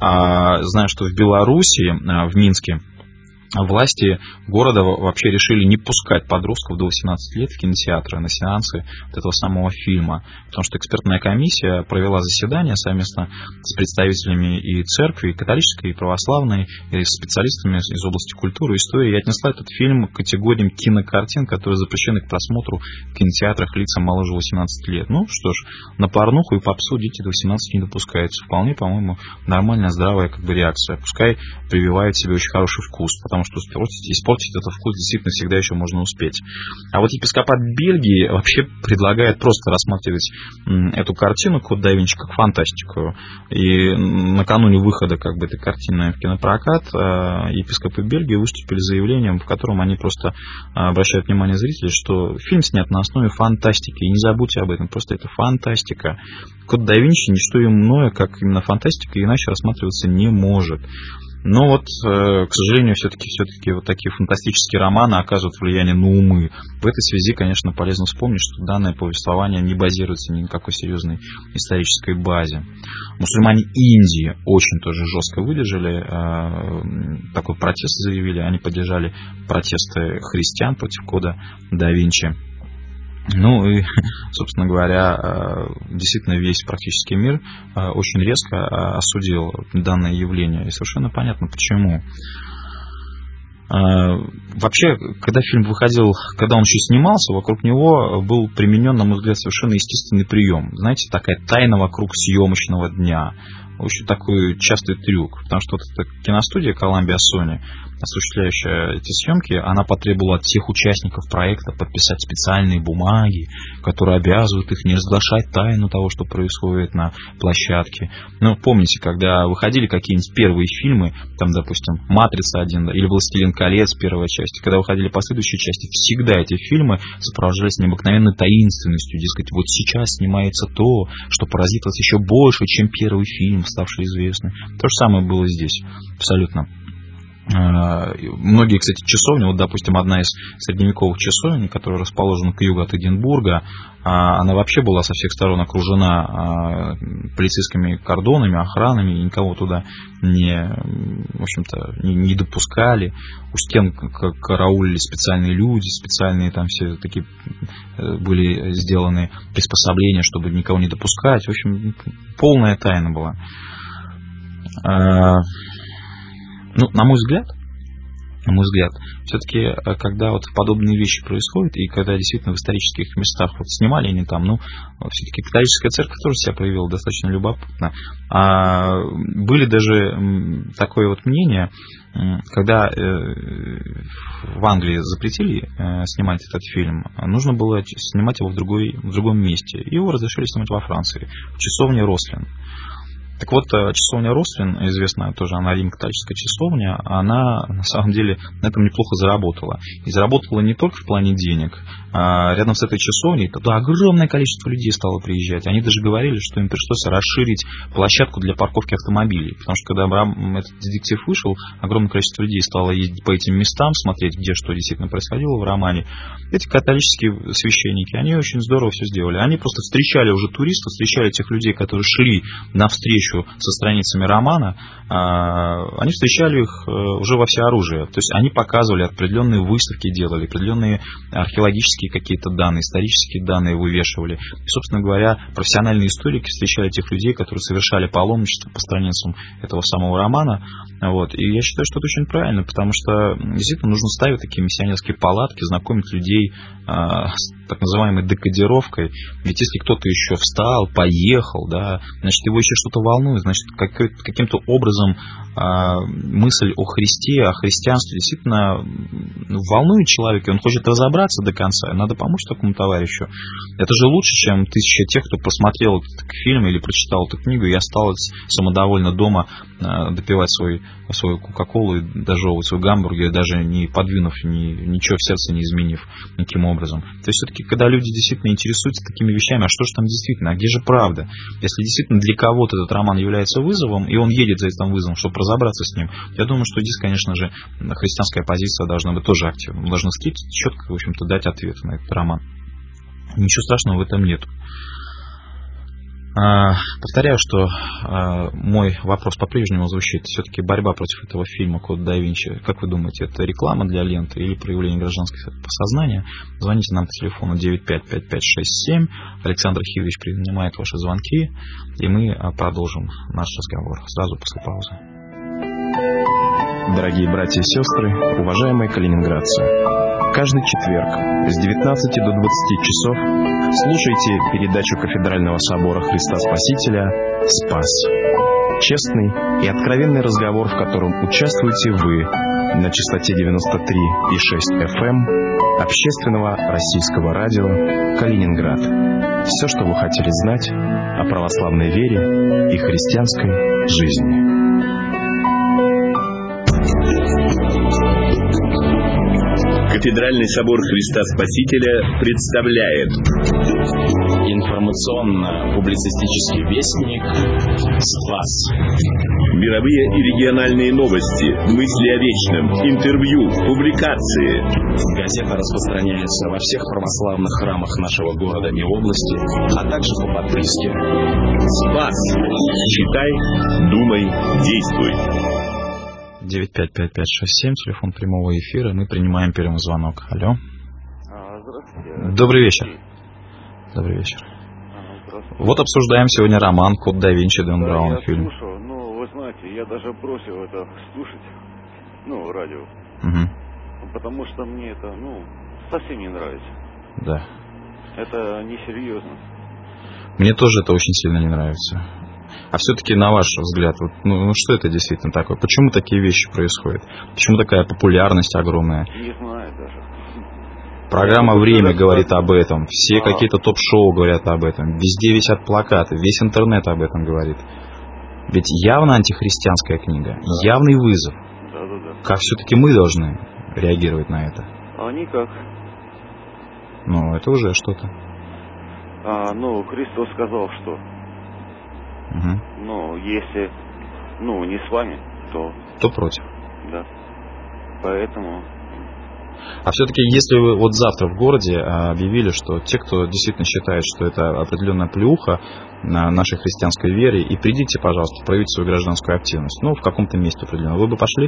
Знаю, что в Беларуси, в Минске, власти города вообще решили не пускать подростков до восемнадцати лет в кинотеатры на сеансы вот этого самого фильма, потому что экспертная комиссия провела заседание совместно с представителями и церкви, и католической, и православной, и с специалистами из области культуры и истории, и отнесла этот фильм к категориям кинокартин, которые запрещены к просмотру в кинотеатрах лицам моложе восемнадцати лет. Ну что ж, на порнуху и попсу дети до восемнадцати не допускаются. Вполне, по-моему, нормальная, здравая как бы реакция. Пускай прививает себе очень хороший вкус, потому что испортить, испортить этот вкус действительно всегда еще можно успеть. А вот епископат Бельгии вообще предлагает просто рассматривать эту картину «Код да Винчи» как фантастику. И накануне выхода как бы этой картины в кинопрокат епископы Бельгии выступили с заявлением, в котором они просто обращают внимание зрителей, что фильм снят на основе фантастики. И не забудьте об этом, просто это фантастика. «Код да Винчи» не что иное, как именно фантастика, иначе рассматриваться не может. Но вот, к сожалению, все-таки, все-таки вот такие фантастические романы оказывают влияние на умы. В этой связи, конечно, полезно вспомнить, что данное повествование не базируется ни на какой серьезной исторической базе. Мусульмане Индии очень тоже жестко выдержали такой протест, заявили. Они поддержали протесты христиан против кода да Винчи. Ну и, собственно говоря, действительно весь практически мир очень резко осудил данное явление. И совершенно понятно, почему. Вообще, когда фильм выходил, когда он еще снимался, вокруг него был применен, на мой взгляд, совершенно естественный прием. Знаете, такая тайна вокруг съемочного дня. Очень такой частый трюк, потому что вот эта киностудия Columbia Sony, осуществляющая эти съемки, она потребовала от всех участников проекта подписать специальные бумаги, которые обязывают их не разглашать тайну того, что происходит на площадке. Ну, помните, когда выходили какие-нибудь первые фильмы, там, допустим, «Матрица один» или «Властелин колец» первая часть, когда выходили последующие части, всегда эти фильмы сопровождались необыкновенной таинственностью, дескать, вот сейчас снимается то, что поразит вас еще больше, чем первый фильм, ставший известным. То же самое было здесь, абсолютно. Многие, кстати, часовни, вот, допустим, одна из средневековых часовен, которая расположена к югу от Эдинбурга, она вообще была со всех сторон окружена полицейскими кордонами, охранами, и никого туда не, в общем-то, не, не допускали. У стен караулили специальные люди, специальные там все такие были сделаны приспособления, чтобы никого не допускать. В общем, полная тайна была. Ну, на мой взгляд, на мой взгляд, все-таки, когда вот подобные вещи происходят, и когда действительно в исторических местах вот снимали они там, ну, все-таки католическая церковь тоже себя проявила достаточно любопытно. А были даже такое вот мнение, когда в Англии запретили снимать этот фильм, нужно было снимать его в, другой, в другом месте. Его разрешили снимать во Франции, в часовне Рослин. Так вот, часовня Рослин, известная тоже, она римо-католическая часовня, она на самом деле на этом неплохо заработала. И заработала не только в плане денег. А рядом с этой часовней туда огромное количество людей стало приезжать. Они даже говорили, что им пришлось расширить площадку для парковки автомобилей. Потому что когда этот детектив вышел, огромное количество людей стало ездить по этим местам, смотреть, где что действительно происходило в романе. Эти католические священники, они очень здорово все сделали. Они просто встречали уже туристов, встречали тех людей, которые шли навстречу со страницами романа, они встречали их уже во всеоружии. То есть они показывали, определенные выставки делали, определенные археологические какие-то данные, исторические данные вывешивали. И, собственно говоря, профессиональные историки встречали тех людей, которые совершали паломничество по страницам этого самого романа. Вот. И я считаю, что это очень правильно, потому что действительно нужно ставить такие миссионерские палатки, знакомить людей с так называемой декодировкой. Ведь если кто-то еще встал, поехал, да, значит, его еще что-то волнует, значит, каким-то образом мысль о Христе, о христианстве действительно волнует человека, он хочет разобраться до конца, надо помочь такому товарищу. Это же лучше, чем тысяча тех, кто посмотрел этот фильм или прочитал эту книгу и осталось самодовольно дома допивать свой, свою кока-колу и дожевывать свой гамбургер, даже не подвинув, ни, ничего в сердце не изменив никаким образом. То есть все-таки, когда люди действительно интересуются такими вещами, а что же там действительно, а где же правда? Если действительно для кого-то этот роман является вызовом, и он едет за этим вызовом, чтобы разобраться с ним, я думаю, что здесь, конечно же, христианская позиция должна быть тоже активна. Мы должны встретить, четко, в общем-то, дать ответ на этот роман. Ничего страшного в этом нет. Повторяю, что мой вопрос по-прежнему звучит. Все-таки борьба против этого фильма «Код да Винчи», как вы думаете, это реклама для ленты или проявление гражданского сознания? Звоните нам по телефону девять пять пять пять шесть семь. Александр Хивович принимает ваши звонки, и мы продолжим наш разговор сразу после паузы. Дорогие братья и сестры, уважаемые калининградцы, каждый четверг с девятнадцати до двадцати часов слушайте передачу Кафедрального собора Христа Спасителя «Спас». Честный и откровенный разговор, в котором участвуете вы на частоте девяносто три и шесть эф эм общественного российского радио «Калининград». Все, что вы хотели знать о православной вере и христианской жизни. Кафедральный собор Христа Спасителя представляет информационно-публицистический вестник «Спас». Мировые и региональные новости, мысли о вечном, интервью, публикации. Газета распространяется во всех православных храмах нашего города и области, а также по подписке. Спас. Читай, думай, действуй. девять пять пять пять шесть семь, телефон прямого эфира. Мы принимаем первый звонок. Алло. А, здравствуйте. Добрый вечер. Добрый вечер. А, вот обсуждаем сегодня роман «Код да Винчи» Дэн да, Брауна, я фильм. слушал, ну, вы знаете, я даже бросил это слушать, ну, радио. Угу. Потому что мне это, ну, совсем не нравится. Да. Это несерьезно. Мне тоже это очень сильно не нравится. А все-таки, на ваш взгляд, вот, ну, ну что это действительно такое? Почему такие вещи происходят? Почему такая популярность огромная? Не знаю даже. Программа «Время» говорит об этом. Все а. какие-то топ-шоу говорят об этом. Везде висят плакаты. Весь интернет об этом говорит. Ведь явно антихристианская книга. Да. Явный вызов. Да, да, да. Как все-таки мы должны реагировать на это? А никак. Ну, это уже что-то. А, ну, Христос сказал, что Угу. ну, если, ну, не с вами, то... То против. Да. Поэтому... А все-таки, если вы вот завтра в городе объявили, что те, кто действительно считает, что это определенная плюха на нашей христианской вере, и придите, пожалуйста, проявите свою гражданскую активность, ну, в каком-то месте определенно, вы бы пошли?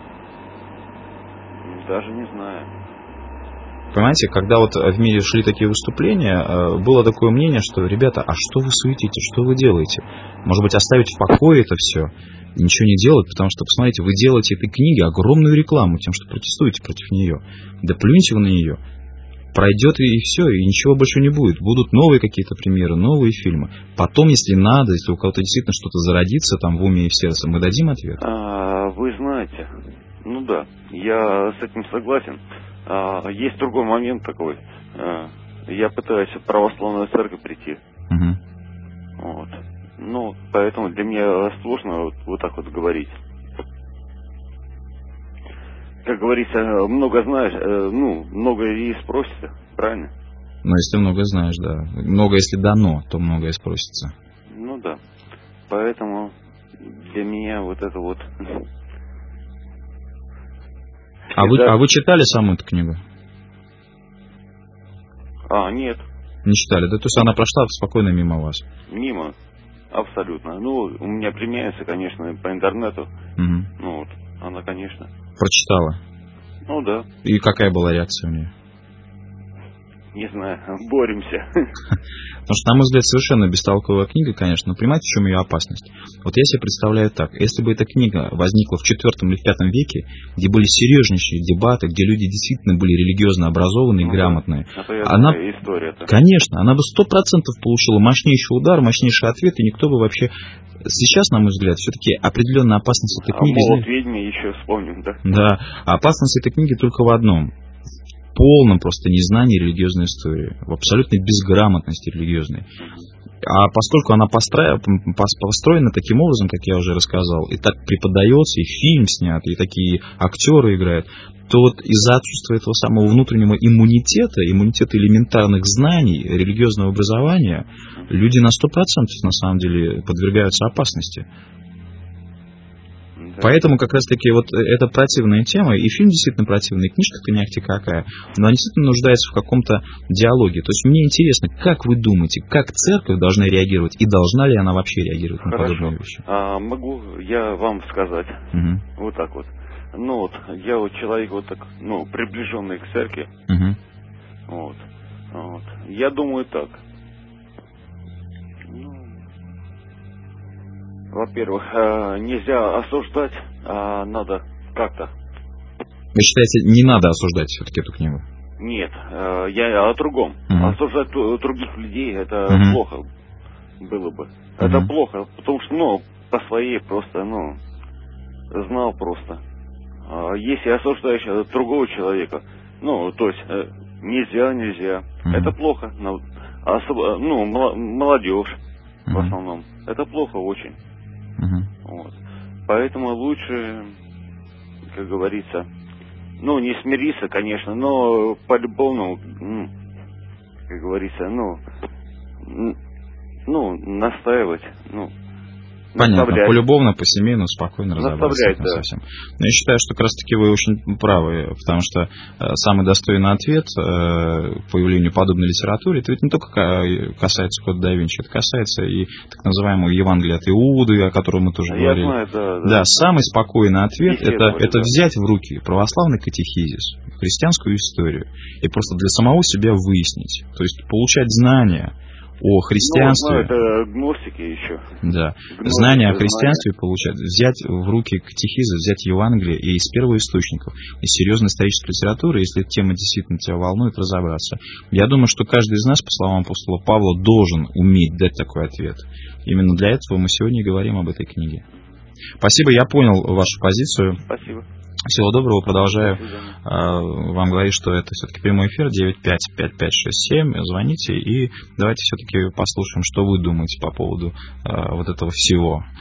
Даже не знаю. Понимаете, когда вот в мире шли такие выступления, было такое мнение, что, ребята, а что вы суетите, что вы делаете? Может быть, оставить в покое это все, ничего не делать, потому что, посмотрите, вы делаете этой книге огромную рекламу тем, что протестуете против нее. Да плюньте вы на нее. Пройдет и все, и ничего больше не будет. Будут новые какие-то примеры, новые фильмы. Потом, если надо, если у кого-то действительно что-то зародится там в уме и в сердце, мы дадим ответ. А, вы знаете, ну да, я с этим согласен. А, есть другой момент такой. А, я пытаюсь в православную церковь прийти. Угу. Вот. Ну, поэтому для меня сложно вот, вот так вот говорить. Как говорится, много знаешь, э, ну, много и спросится, правильно? Ну, если много знаешь, да. Много, если дано, то многое спросится. Ну да. Поэтому для меня вот это вот... А вы, а вы читали саму эту книгу? А, нет. Не читали, да? То есть она прошла спокойно мимо вас? Мимо. Абсолютно. Ну, у меня применяется, конечно, по интернету. Угу. Ну вот, она, конечно. Прочитала? Ну да. И какая была реакция у нее? Не знаю, боремся. Потому что, на мой взгляд, совершенно бестолковая книга, конечно, но понимаете, в чем ее опасность? Вот я себе представляю так, если бы эта книга возникла в четвёртом или в пятом веке, где были серьезнейшие дебаты, где люди действительно были религиозно образованные и ну, грамотные, да. она, история-то. Конечно, она бы сто процентов получила мощнейший удар, мощнейший ответ, и никто бы вообще... Сейчас, на мой взгляд, все-таки определенная опасность этой книги... А молот ведьмы еще вспомним, да? Да, а опасность этой книги только в одном. В полном просто незнании религиозной истории, в абсолютной безграмотности религиозной. А поскольку она построена таким образом, как я уже рассказал, и так преподается, и фильм снят, и такие актеры играют, то вот из-за отсутствия этого самого внутреннего иммунитета, иммунитета элементарных знаний, религиозного образования, люди на сто процентов на самом деле подвергаются опасности. Да. Поэтому как раз-таки вот это противная тема, и фильм действительно противный, и книжка-то не ахти какая, но она действительно нуждается в каком-то диалоге. То есть мне интересно, как вы думаете, как церковь должна реагировать, и должна ли она вообще реагировать на Хорошо. подобные вещи? А, могу я вам сказать, угу. Вот так вот. Ну вот, я вот человек вот так, ну, приближенный к церкви. Угу. Вот. Вот. Я думаю так. Ну, во-первых, нельзя осуждать, а надо как-то. Вы считаете, не надо осуждать все-таки эту книгу? Нет, я о другом. Угу. Осуждать других людей это угу. плохо было бы. Угу. Это плохо, потому что, ну, по своей просто, ну, знал просто. Если осуждаешь другого человека, ну, то есть нельзя, нельзя. Mm-hmm. Это плохо. Особо, ну, молодежь mm-hmm. в основном. Это плохо очень. Mm-hmm. Вот. Поэтому лучше, как говорится, ну, не смириться, конечно, но по-любому, ну, как говорится, ну, ну, настаивать, ну, понятно, полюбовно, по-семейно, спокойно разобраться с этим да. совсем. Но я считаю, что как раз-таки вы очень правы, потому что э, самый достойный ответ э, к появлению подобной литературы, это ведь не только касается Кода да Винчи, это касается и так называемого Евангелия от Иуды, о котором мы тоже я говорили. Знаю, да, да. да, самый спокойный ответ это, говорю, это да. взять в руки православный катехизис, христианскую историю, и просто для самого себя выяснить, то есть получать знания о христианстве. Ну, это гностики еще. Да. Гностики, знания о христианстве знания. Получать, взять в руки катехизы, взять Евангелие и из первоисточников, из серьезной исторической литературы, если тема действительно тебя волнует, разобраться. Я думаю, что каждый из нас, по словам апостола Павла, должен уметь дать такой ответ. Именно для этого мы сегодня и говорим об этой книге. Спасибо, я понял вашу позицию. Спасибо. Всего доброго, продолжаю вам говорить, что это все-таки прямой эфир девять пять пять пять шесть семь. Звоните и давайте все-таки послушаем, что вы думаете по поводу вот этого всего.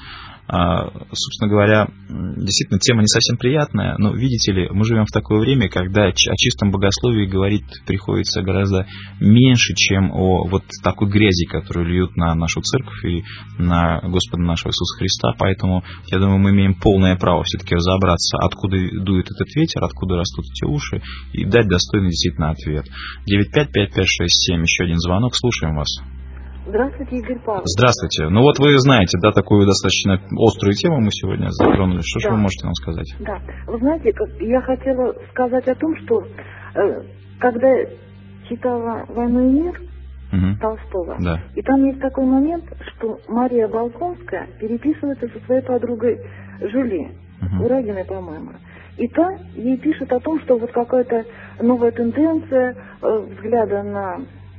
Собственно говоря, действительно, тема не совсем приятная, но, видите ли, мы живем в такое время, когда о чистом богословии говорить приходится гораздо меньше, чем о вот такой грязи, которую льют на нашу церковь и на Господа нашего Иисуса Христа. Поэтому, я думаю, мы имеем полное право все-таки разобраться, откуда дует этот ветер, откуда растут эти уши, и дать достойный действительно ответ. девять пять пять пять шесть семь, еще один звонок, слушаем вас. Здравствуйте, Игорь Павлович. Здравствуйте. Ну вот вы знаете, да, такую достаточно острую тему мы сегодня затронули. Что же да. вы можете нам сказать? Да. Вы знаете, как я хотела сказать о том, что э, когда читала «Войну и мир» угу. Толстого, да. и там есть такой момент, что Мария Болконская переписывается со своей подругой Жюли, угу. Урагиной, по-моему. И та ей пишет о том, что вот какая-то новая тенденция э, взгляда на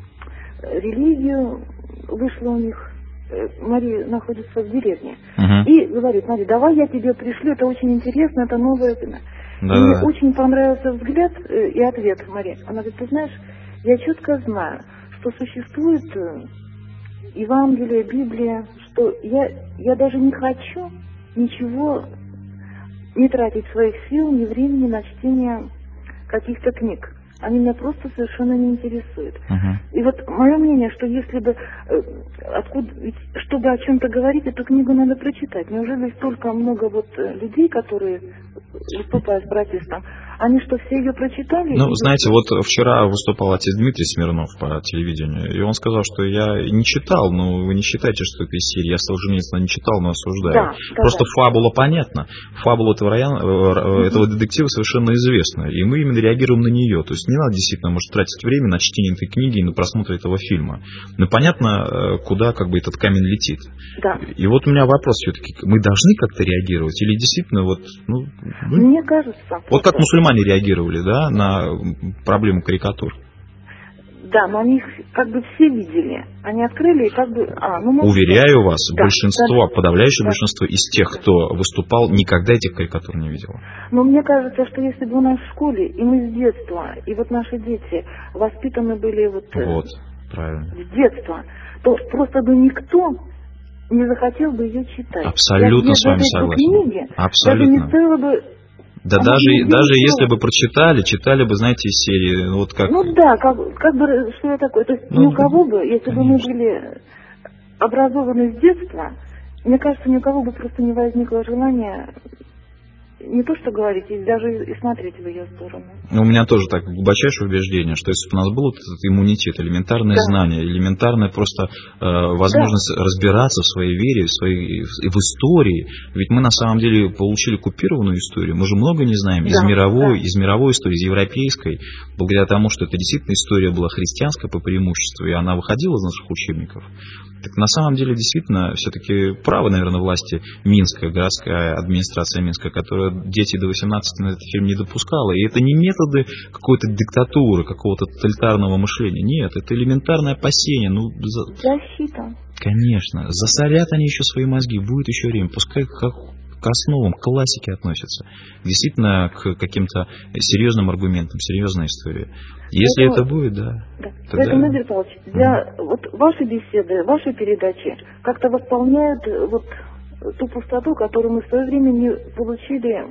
религию вышла у них. Мария находится в деревне. Uh-huh. И говорит: Мария, давай я тебе пришлю, это очень интересно, это новое. Да. Мне очень понравился взгляд и ответ Марии. Она говорит: ты знаешь, я четко знаю, что существует Евангелие, Библия, что я, я даже не хочу ничего не тратить своих сил, ни времени на чтение каких-то книг. Они меня просто совершенно не интересуют. Uh-huh. И вот мое мнение, что если бы, э, откуда, ведь, чтобы о чем-то говорить, эту книгу надо прочитать. Неужели столько много вот людей, которые выступают с протестом, они что, все ее прочитали? Ну, знаете, вот вчера выступал отец Дмитрий Смирнов по телевидению, и он сказал, что я не читал, но вы не считайте, что это из серии. Я Солженицына не читал, но осуждаю. Да, Просто да, фабула да. понятна. Фабула этого, района, этого детектива совершенно известна, и мы именно реагируем на нее. То есть не надо действительно, может, тратить время на чтение этой книги и на просмотр этого фильма. Но понятно, куда как бы этот камень летит. Да. И вот у меня вопрос все-таки. Мы должны как-то реагировать? Или действительно вот... Ну, Мне кажется... Вот как мусульмане реагировали, да, на проблему карикатур? Да, но они их как бы все видели. Они открыли и как бы... А, ну, может... Уверяю вас, да, большинство, да, подавляющее да. большинство из тех, кто выступал, никогда этих карикатур не видел. Но мне кажется, что если бы у нас в школе, и мы с детства, и вот наши дети воспитаны были вот... Вот, правильно. С детства, то просто бы никто не захотел бы ее читать. Абсолютно с вами согласен. Книги, Абсолютно. Даже не стоило бы... Да а даже, даже если бы прочитали, читали бы, знаете, из серии, вот как... Ну да, как, как бы, что это такое? То есть ну, ни у кого бы, если конечно. бы мы были образованы с детства, мне кажется, ни у кого бы просто не возникло желания не то что говорить, даже и смотреть в ее сторону. У меня тоже так глубочайшее убеждение, что если бы у нас был этот иммунитет, элементарное да. знание, элементарная просто э, возможность да. разбираться в своей вере, в, своей, в истории, ведь мы на самом деле получили купированную историю, мы же много не знаем да. из мировой, да. из мировой истории, из европейской, благодаря тому, что это действительно история была христианская по преимуществу, и она выходила из наших учебников. Так на самом деле действительно все-таки право, наверное, власти Минская, городская администрация Минская, которая дети до восемнадцати на этот фильм не допускала. И это не методы какой-то диктатуры, какого-то тоталитарного мышления. Нет, это элементарное опасение. Ну, за... Защита. Конечно. Засорят они еще свои мозги. Будет еще время. Пускай как... к основам, к классике относятся. Действительно, к каким-то серьезным аргументам, серьезной истории. Если это, это будет, да. да. Тогда... Поэтому, Игорь Павлович, для mm-hmm. вот вашей беседы, вашей передачи как-то восполняют вот ту пустоту, которую мы в свое время не получили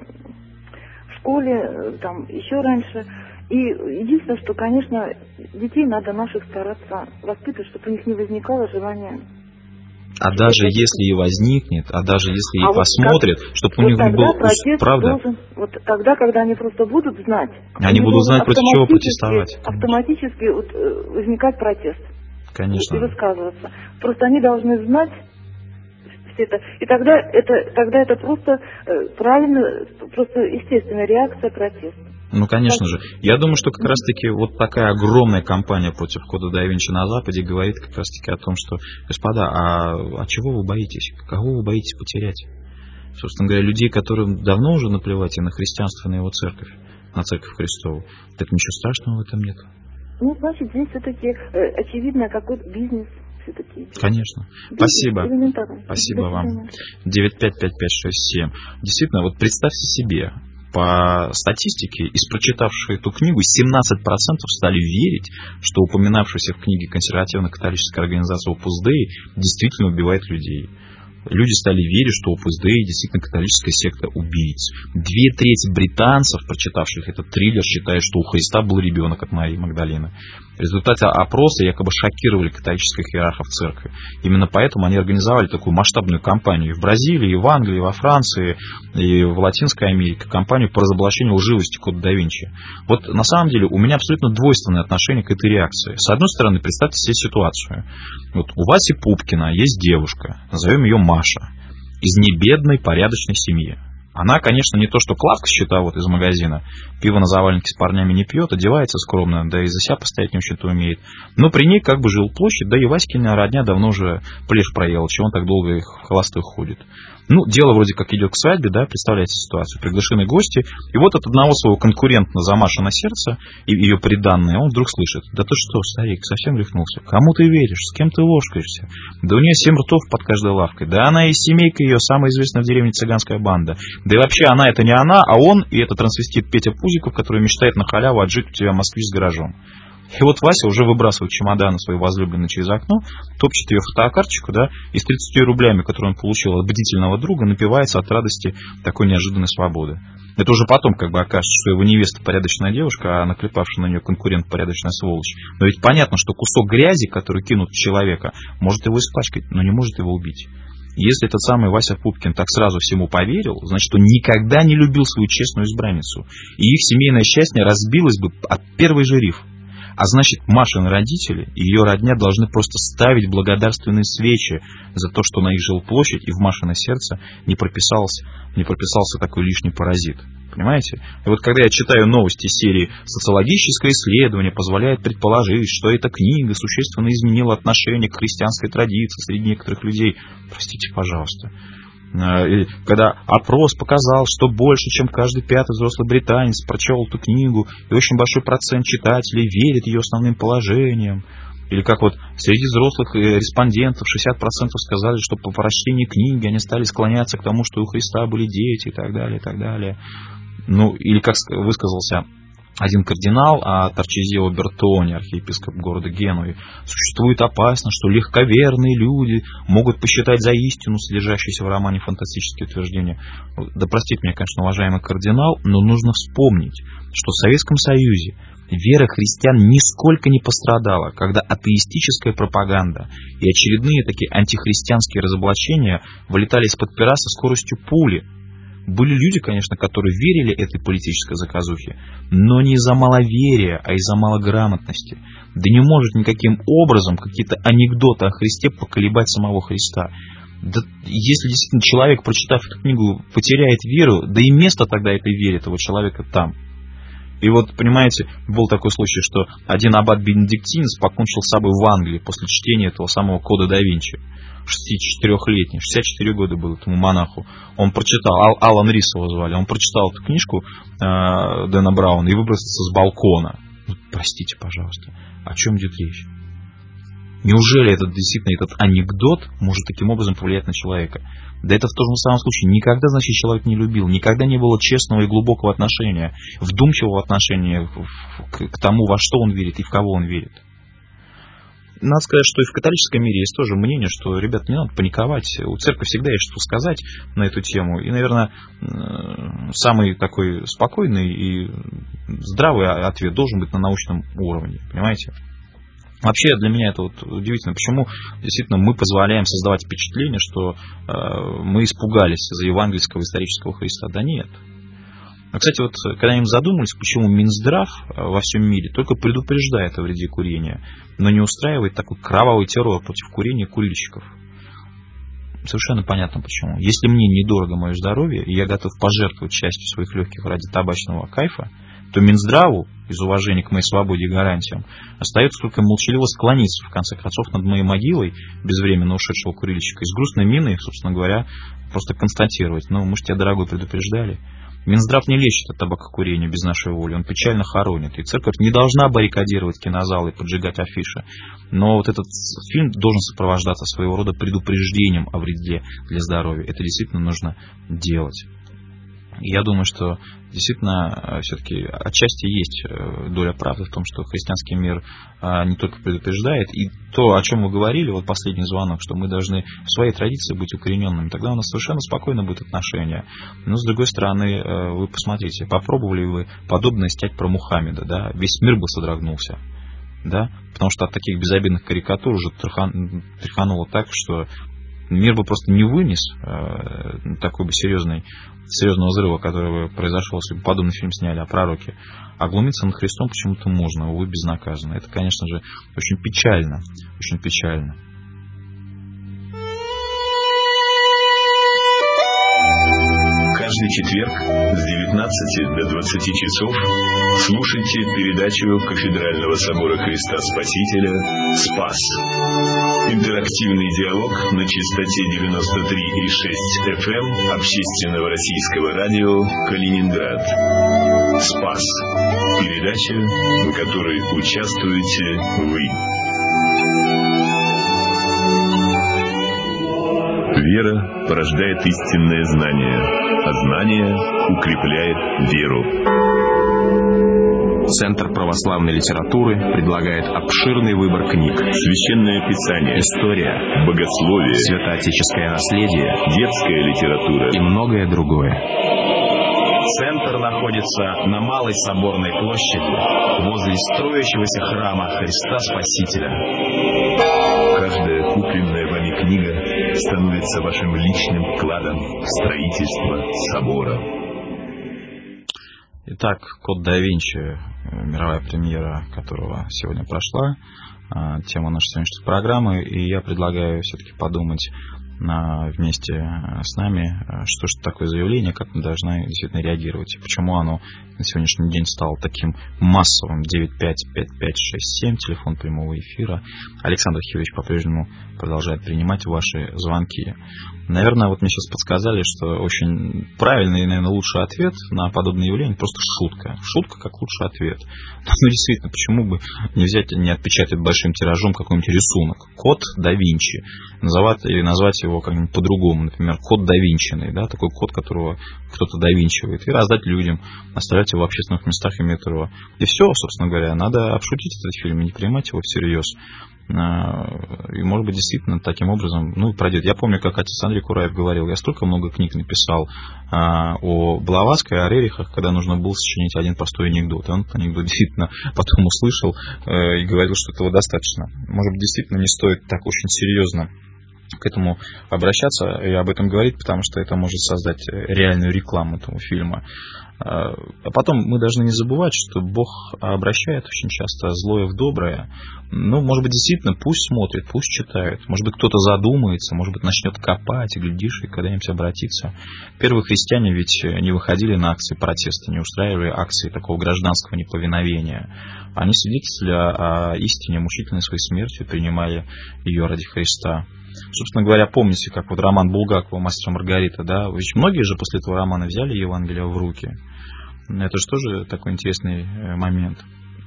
в школе, там, еще раньше. И единственное, что, конечно, детей надо наших стараться воспитывать, чтобы у них не возникало желания... А даже если и возникнет, а даже если и а посмотрят, вот чтобы вот у них был правда. Должен, вот тогда, когда они просто будут знать, они будут знать, против чего протестовать. Автоматически вот, возникает протест. Конечно. И высказываться. Просто они должны знать все это. И тогда это, тогда это просто правильно, просто естественная реакция протеста. Ну, конечно же. Я думаю, что как раз-таки вот такая огромная кампания против кода да Винчи на Западе говорит как раз-таки о том, что, господа, а, а чего вы боитесь? Кого вы боитесь потерять? Собственно говоря, людей, которым давно уже наплевать и на христианство, и на его церковь, на церковь Христову. Так ничего страшного в этом нет. Ну, значит, здесь все-таки э, очевидно какой-то бизнес. Все-таки. Конечно. Спасибо. Спасибо вам. девять пять пять пять шесть семь. Действительно, вот представьте себе, по статистике, из прочитавших эту книгу, семнадцать процентов стали верить, что упоминавшаяся в книге консервативно-католическая организация Opus Dei действительно убивает людей. Люди стали верить, что ОПСД действительно католическая секта убийц. Две трети британцев, прочитавших этот триллер, считают, что у Христа был ребенок от Марии Магдалины. В результате опроса якобы шокировали католических иерархов церкви. Именно поэтому они организовали такую масштабную кампанию и в Бразилии, и в Англии, и во Франции, и в Латинской Америке. Кампанию по разоблачению лживости кода да Винчи. Вот на самом деле у меня абсолютно двойственное отношение к этой реакции. С одной стороны, представьте себе ситуацию. Вот у Васи Пупкина есть девушка, назовем ее Маша, из небедной порядочной семьи. Она, конечно, не то что Клавка счетовод из магазина, пиво на заваленке с парнями не пьет, одевается скромно, да и за себя постоять не очень-то умеет. Но при ней как бы жилплощадь, да и Васькина родня давно уже плешь проела, чего он так долго их в холостых ходит. Ну, дело вроде как идет к свадьбе, да, представляете ситуацию, приглашены гости, и вот от одного своего конкурента замашено сердце, и ее приданное, он вдруг слышит: да ты что, старик, совсем рехнулся? Кому ты веришь? С кем ты ложкаешься? Да у нее семь ртов под каждой лавкой, да она и семейка ее, самая известная в деревне цыганская банда. Да и вообще она это не она, а он, и это трансвестит Петя Пузиков, который мечтает на халяву отжить у тебя москвич с гаражом. И вот Вася уже выбрасывает чемоданы своей возлюбленной через окно, топчет ее фотокарточку, да, и с тридцатью рублями, которые он получил от бдительного друга, напивается от радости такой неожиданной свободы. Это уже потом как бы окажется, что его невеста порядочная девушка, а наклепавший на нее конкурент порядочная сволочь. Но ведь понятно, что кусок грязи, который кинут в человека, может его испачкать, но не может его убить. И если этот самый Вася Пупкин так сразу всему поверил, значит, он никогда не любил свою честную избранницу. И их семейное счастье разбилось бы от первой же риф. А значит, Машины родители и ее родня должны просто ставить благодарственные свечи за то, что на их жилплощадь и в Машино сердце не прописался, не прописался такой лишний паразит. Понимаете? И вот когда я читаю новости серии «Социологическое исследование позволяет предположить, что эта книга существенно изменила отношение к христианской традиции среди некоторых людей», простите, пожалуйста. Когда опрос показал, что больше, чем каждый пятый взрослый британец прочел эту книгу, и очень большой процент читателей верит ее основным положениям. Или как вот среди взрослых респондентов шестьдесят процентов сказали, что по прочтении книги они стали склоняться к тому, что у Христа были дети и так далее, и так далее. Ну, или как высказался один кардинал, а Тарчезио Бертони, архиепископ города Генуи: существует опасность, что легковерные люди могут посчитать за истину содержащиеся в романе фантастические утверждения. Да простит меня, конечно, уважаемый кардинал, но нужно вспомнить, что в Советском Союзе вера христиан нисколько не пострадала, когда атеистическая пропаганда и очередные такие антихристианские разоблачения вылетали из-под пера со скоростью пули. Были люди, конечно, которые верили этой политической заказухе, но не из-за маловерия, а из-за малограмотности. Да не может никаким образом какие-то анекдоты о Христе поколебать самого Христа. Да если действительно человек, прочитав эту книгу, потеряет веру, да и место тогда этой вере этого человека там. И вот, понимаете, был такой случай, что один аббат-бенедиктинец покончил с собой в Англии после чтения этого самого кода да Винчи. шестидесятичетырёхлетний, шестьдесят четыре года был этому монаху. Он прочитал, Ал, Алан Рис его звали, он прочитал эту книжку э, Дэна Брауна и выбросился с балкона. Ну, простите, пожалуйста, о чем идет речь? Неужели этот действительно этот анекдот может таким образом повлиять на человека? Да это в том же самом случае никогда, значит, человек не любил, никогда не было честного и глубокого отношения, вдумчивого отношения к, к тому, во что он верит и в кого он верит. Надо сказать, что и в католическом мире есть тоже мнение, что, ребят, не надо паниковать. У церкви всегда есть что сказать на эту тему. И, наверное, самый такой спокойный и здравый ответ должен быть на научном уровне. Понимаете? Вообще для меня это вот удивительно, почему действительно мы позволяем создавать впечатление, что э, мы испугались из-за евангельского исторического Христа. Да нет. Но, кстати, вот когда-нибудь задумались, почему Минздрав во всем мире только предупреждает о вреде курения, но не устраивает такой кровавый террор против курения курильщиков? Совершенно понятно почему. Если мне недорого мое здоровье, и я готов пожертвовать частью своих легких ради табачного кайфа, то Минздраву, из уважения к моей свободе и гарантиям, остается только молчаливо склониться, в конце концов, над моей могилой безвременно ушедшего курильщика и с грустной миной, собственно говоря, просто констатировать: ну, мы же тебя, дорогой, предупреждали. Минздрав не лечит от табакокурения без нашей воли, он печально хоронит. И церковь не должна баррикадировать кинозалы и поджигать афиши. Но вот этот фильм должен сопровождаться своего рода предупреждением о вреде для здоровья. Это действительно нужно делать. Я думаю, что действительно все-таки отчасти есть доля правды в том, что христианский мир не только предупреждает, и то, о чем вы говорили, вот последний звонок, что мы должны в своей традиции быть укорененными, тогда у нас совершенно спокойно будет отношение. Но, с другой стороны, вы посмотрите, попробовали вы подобное снять про Мухаммеда, да, весь мир бы содрогнулся, да, потому что от таких безобидных карикатур уже тряхануло так, что мир бы просто не вынес такой бы серьезный серьезного взрыва, который бы произошел, если бы подобный фильм сняли о пророке. А глумиться над Христом почему-то можно, увы, безнаказанно. Это, конечно же, очень печально. Очень печально. Каждый четверг с девятнадцати до двадцати часов слушайте передачу Кафедрального собора Христа Спасителя «Спас». Интерактивный диалог на частоте девяносто три и шесть эф эм общественного российского радио «Калининград». «Спас». Передача, в которой участвуете вы. Вера порождает истинное знание, а знание укрепляет веру. Центр православной литературы предлагает обширный выбор книг. Священное Писание, история, богословие, святоотеческое наследие, детская литература и многое другое. Центр находится на Малой Соборной площади, возле строящегося храма Христа Спасителя. Каждая купленная вами книга становится вашим личным вкладом в строительство собора. Итак, «Код да Винчи», мировая премьера которого сегодня прошла, тема нашей сегодняшней программы, и я предлагаю все-таки подумать вместе с нами, что же такое заявление, как мы должны действительно реагировать, и почему оно на сегодняшний день стало таким массовым. Девять пять пять пять шесть семь, телефон прямого эфира. Александр Хилович по-прежнему продолжает принимать ваши звонки. Наверное, вот мне сейчас подсказали, что очень правильный и, наверное, лучший ответ на подобное явление просто шутка. Шутка как лучший ответ. Ну, действительно, почему бы не взять, не отпечатать большим тиражом какой-нибудь рисунок? Код да Винчи. Называть, или назвать его как-нибудь по-другому. Например, код да Винчиный, да, такой код, которого кто-то довинчивает. И раздать людям, оставлять его в общественных местах и метро. И все, собственно говоря. Надо обшутить этот фильм и не принимать его всерьез. И, может быть, действительно таким образом, ну, пройдет. Я помню, как отец Андрей Кураев говорил, я столько много книг написал а, о Блаватской, о Рерихах, когда нужно было сочинить один простой анекдот. И он этот анекдот действительно потом услышал э, и говорил, что этого достаточно. Может быть, действительно не стоит так очень серьезно к этому обращаться и об этом говорить, потому что это может создать реальную рекламу этого фильма. А потом мы должны не забывать, что Бог обращает очень часто злое в доброе. Ну, может быть, действительно, пусть смотрит, пусть читает. Может быть, кто-то задумается, может быть, начнет копать, и, глядишь, и когда-нибудь обратится. Первые христиане ведь не выходили на акции протеста, не устраивали акции такого гражданского неповиновения. Они свидетельствовали о, о истине, мучительной своей смертью, принимали ее ради Христа. Собственно говоря, помните, как вот роман Булгакова «Мастер и Маргарита», да? Ведь многие же после этого романа взяли Евангелие в руки. Это же тоже такой интересный момент.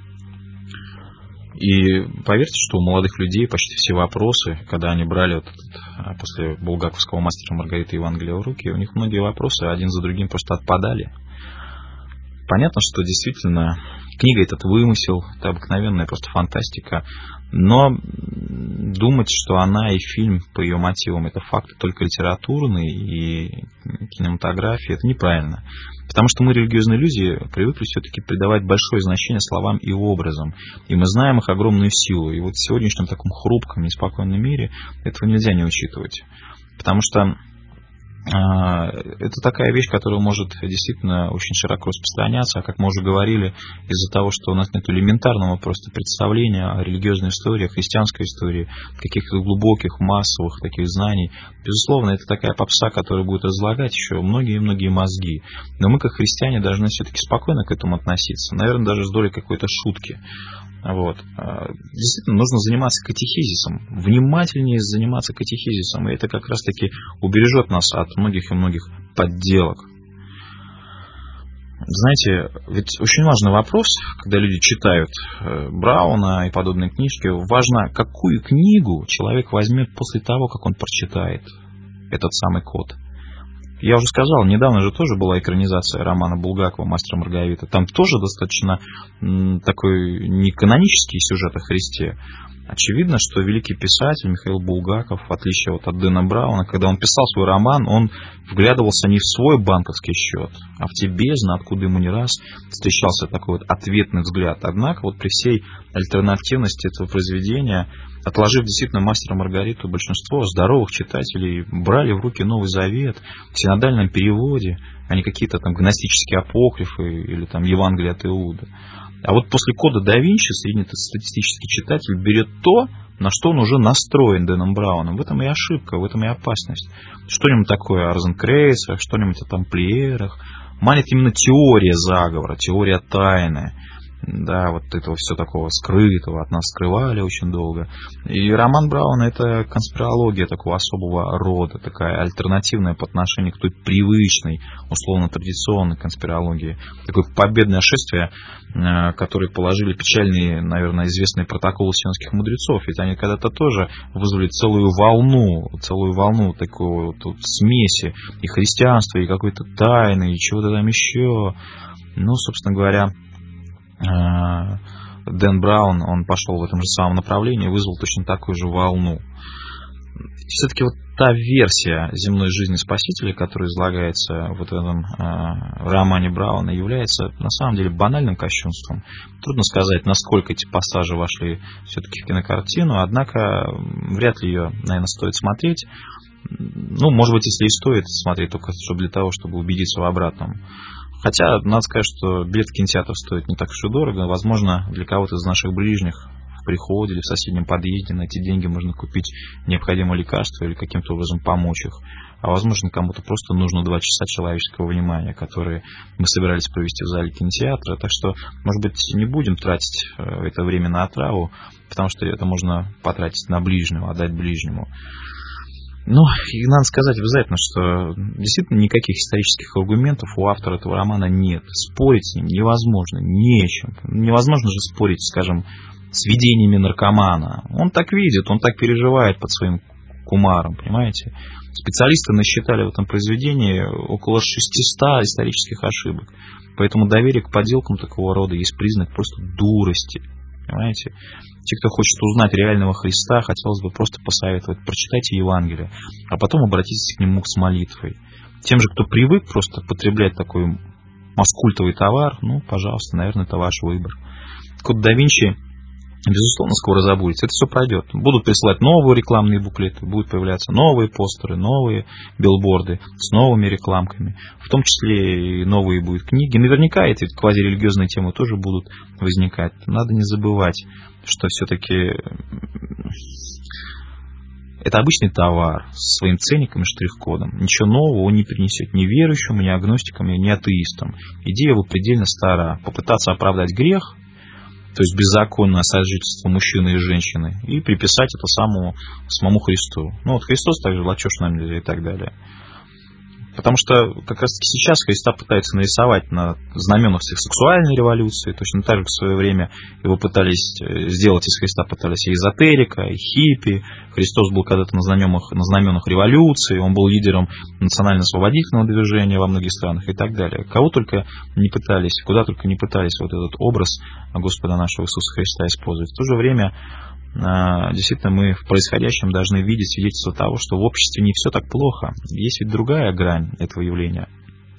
И поверьте, что у молодых людей почти все вопросы, когда они брали вот этот, после булгаковского «Мастера и Маргариты» Евангелие в руки, у них многие вопросы один за другим просто отпадали. Понятно, что действительно книга этот вымысел, это обыкновенная просто фантастика, но думать, что она и фильм по ее мотивам это факты только литературные и кинематографии, это неправильно. Потому что мы, религиозные люди, привыкли все-таки придавать большое значение словам и образам. И мы знаем их огромную силу. И вот в сегодняшнем таком хрупком, неспокойном мире этого нельзя не учитывать. Потому что это такая вещь, которая может действительно очень широко распространяться, а как мы уже говорили, из-за того, что у нас нет элементарного просто представления о религиозной истории, о христианской истории, каких-то глубоких, массовых таких знаний, безусловно, это такая попса, которая будет разлагать еще многие-многие мозги. Но мы, как христиане, должны все-таки спокойно к этому относиться, наверное, даже с долей какой-то шутки. Вот. Действительно, нужно заниматься катехизисом, внимательнее заниматься катехизисом, и это как раз-таки убережет нас от многих и многих подделок. Знаете, ведь очень важный вопрос, когда люди читают Брауна и подобные книжки, важно, какую книгу человек возьмет после того, как он прочитает этот самый код. Я уже сказал, недавно же тоже была экранизация романа Булгакова «Мастер и Маргарита». Там тоже достаточно м, такой не канонический сюжет о Христе. Очевидно, что великий писатель Михаил Булгаков, в отличие вот от Дэна Брауна, когда он писал свой роман, он вглядывался не в свой банковский счет, а в те бездны, откуда ему не раз встречался такой вот ответный взгляд. Однако вот при всей альтернативности этого произведения, отложив действительно «Мастера и Маргариту», большинство здоровых читателей брали в руки Новый Завет в синодальном переводе, а не какие-то там гностические апокрифы или там Евангелие от Иуды. А вот после «Кода да Винчи» среднестатистический читатель берет то, на что он уже настроен Дэном Брауном. В этом и ошибка, в этом и опасность. Что-нибудь такое о Розенкрейцерах, что-нибудь о тамплиерах. Манит именно теория заговора, теория тайны. Да, вот этого все такого скрытого, от нас скрывали очень долго. И роман Брауна — это конспирология такого особого рода, такая альтернативная по отношению к той привычной, условно-традиционной конспирологии. Такое победное шествие, которое положили печальные, наверное, известные протоколы сионских мудрецов. Ведь они когда-то тоже вызвали целую волну, целую волну такой вот, вот смеси и христианства, и какой-то тайны, и чего-то там еще. Ну, собственно говоря, Дэн Браун, он пошел в этом же самом направлении и вызвал точно такую же волну. Все-таки вот та версия земной жизни Спасителя, которая излагается в этом э, романе Брауна, является на самом деле банальным кощунством. Трудно сказать, насколько эти пассажи вошли все-таки в кинокартину, однако вряд ли ее, наверное, стоит смотреть. Ну, может быть, если и стоит смотреть, только для того, чтобы убедиться в обратном. Хотя, надо сказать, что билет в кинотеатр стоит не так уж и дорого. Возможно, для кого-то из наших ближних в приходе или в соседнем подъезде на эти деньги можно купить необходимое лекарство или каким-то образом помочь их. А возможно, кому-то просто нужно два часа человеческого внимания, которые мы собирались провести в зале кинотеатра. Так что, может быть, не будем тратить это время на отраву, потому что это можно потратить на ближнего, отдать ближнему. Ну, и надо сказать обязательно, что действительно никаких исторических аргументов у автора этого романа нет. Спорить с ним невозможно, не о чем. Невозможно же спорить, скажем, с видениями наркомана. Он так видит, он так переживает под своим кумаром, понимаете? Специалисты насчитали в этом произведении около шестисот исторических ошибок. Поэтому доверие к подделкам такого рода есть признак просто дурости. Понимаете? Те, кто хочет узнать реального Христа, хотелось бы просто посоветовать: прочитайте Евангелие, а потом обратитесь к нему с молитвой. Тем же, кто привык просто потреблять такой маскультовый товар, ну, пожалуйста, наверное, это ваш выбор. Код да Винчи, безусловно, скоро забудется. Это все пройдет. Будут присылать новые рекламные буклеты, будут появляться новые постеры, новые билборды с новыми рекламками. В том числе и новые будут книги. Наверняка эти квазирелигиозные темы тоже будут возникать. Надо не забывать, что все-таки это обычный товар с своим ценником и штрих-кодом. Ничего нового он не принесет ни верующим, ни агностикам, ни атеистам. Идея его предельно стара. Попытаться оправдать грех, то есть беззаконное сожительство мужчины и женщины, и приписать это самому, самому Христу. Ну вот Христос также лачешь нам и так далее. Потому что как раз таки сейчас Христа пытаются нарисовать на знаменах сексуальной революции, точно так же в свое время его пытались сделать из Христа, пытались и эзотерика, и хиппи. Христос был когда-то на знаменах, на знаменах революции, он был лидером национально-освободительного движения во многих странах и так далее. Кого только не пытались, куда только не пытались вот этот образ Господа нашего Иисуса Христа использовать. В то же время действительно мы в происходящем должны видеть свидетельство того, что в обществе не все так плохо. Есть ведь другая грань этого явления.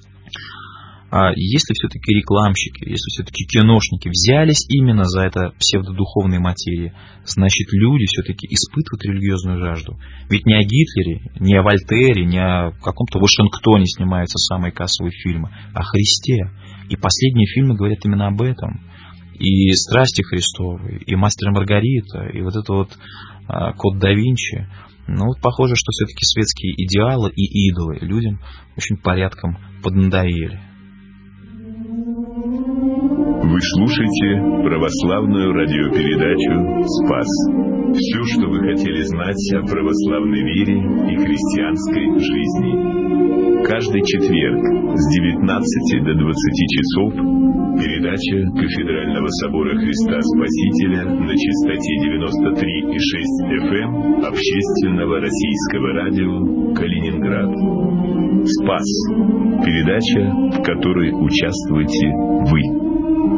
Если все-таки рекламщики, если все-таки киношники взялись именно за это псевдодуховные материи, значит, люди все-таки испытывают религиозную жажду. Ведь не о Гитлере, не о Вольтере, не о каком-то Вашингтоне снимаются самые кассовые фильмы, а о Христе. И последние фильмы говорят именно об этом. И «Страсти Христовы», и «Мастер и Маргарита», и вот это вот а, «Код да Винчи». Ну, вот похоже, что все-таки светские идеалы и идолы людям очень порядком поднадоели. Вы слушаете православную радиопередачу «Спас». Все, что вы хотели знать о православной вере и христианской жизни. Каждый четверг с девятнадцати до двадцати часов передача Кафедрального собора Христа Спасителя на частоте девяносто три и шесть эф эм общественного российского радио «Калининград». «Спас» – передача, в которой участвуете вы.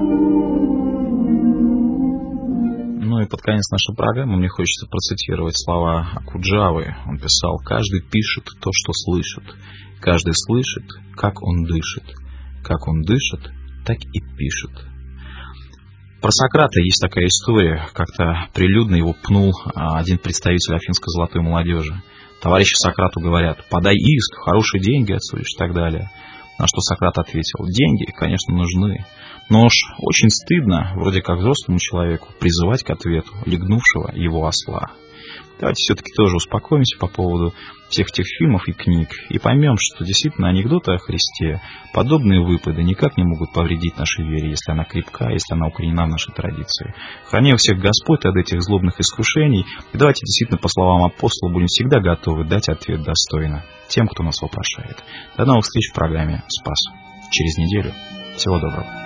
Ну и под конец нашей программы мне хочется процитировать слова Окуджавы. Он писал: «Каждый пишет то, что слышит. Каждый слышит, как он дышит. Как он дышит, так и пишет». Про Сократа есть такая история. Как-то прилюдно его пнул один представитель афинской золотой молодежи. Товарищи Сократу говорят: «Подай иск, хорошие деньги отсудишь» и так далее. На что Сократ ответил: «Деньги, конечно, нужны, но уж очень стыдно, вроде как взрослому человеку, призывать к ответу легнувшего его осла». Давайте все-таки тоже успокоимся по поводу всех тех фильмов и книг и поймем, что действительно анекдоты о Христе, подобные выпады никак не могут повредить нашей вере, если она крепка, если она укоренена в нашей традиции. Храни всех Господь от этих злобных искушений, и давайте действительно, по словам апостола, будем всегда готовы дать ответ достойно тем, кто нас вопрошает. До новых встреч в программе «Спас» через неделю. Всего доброго.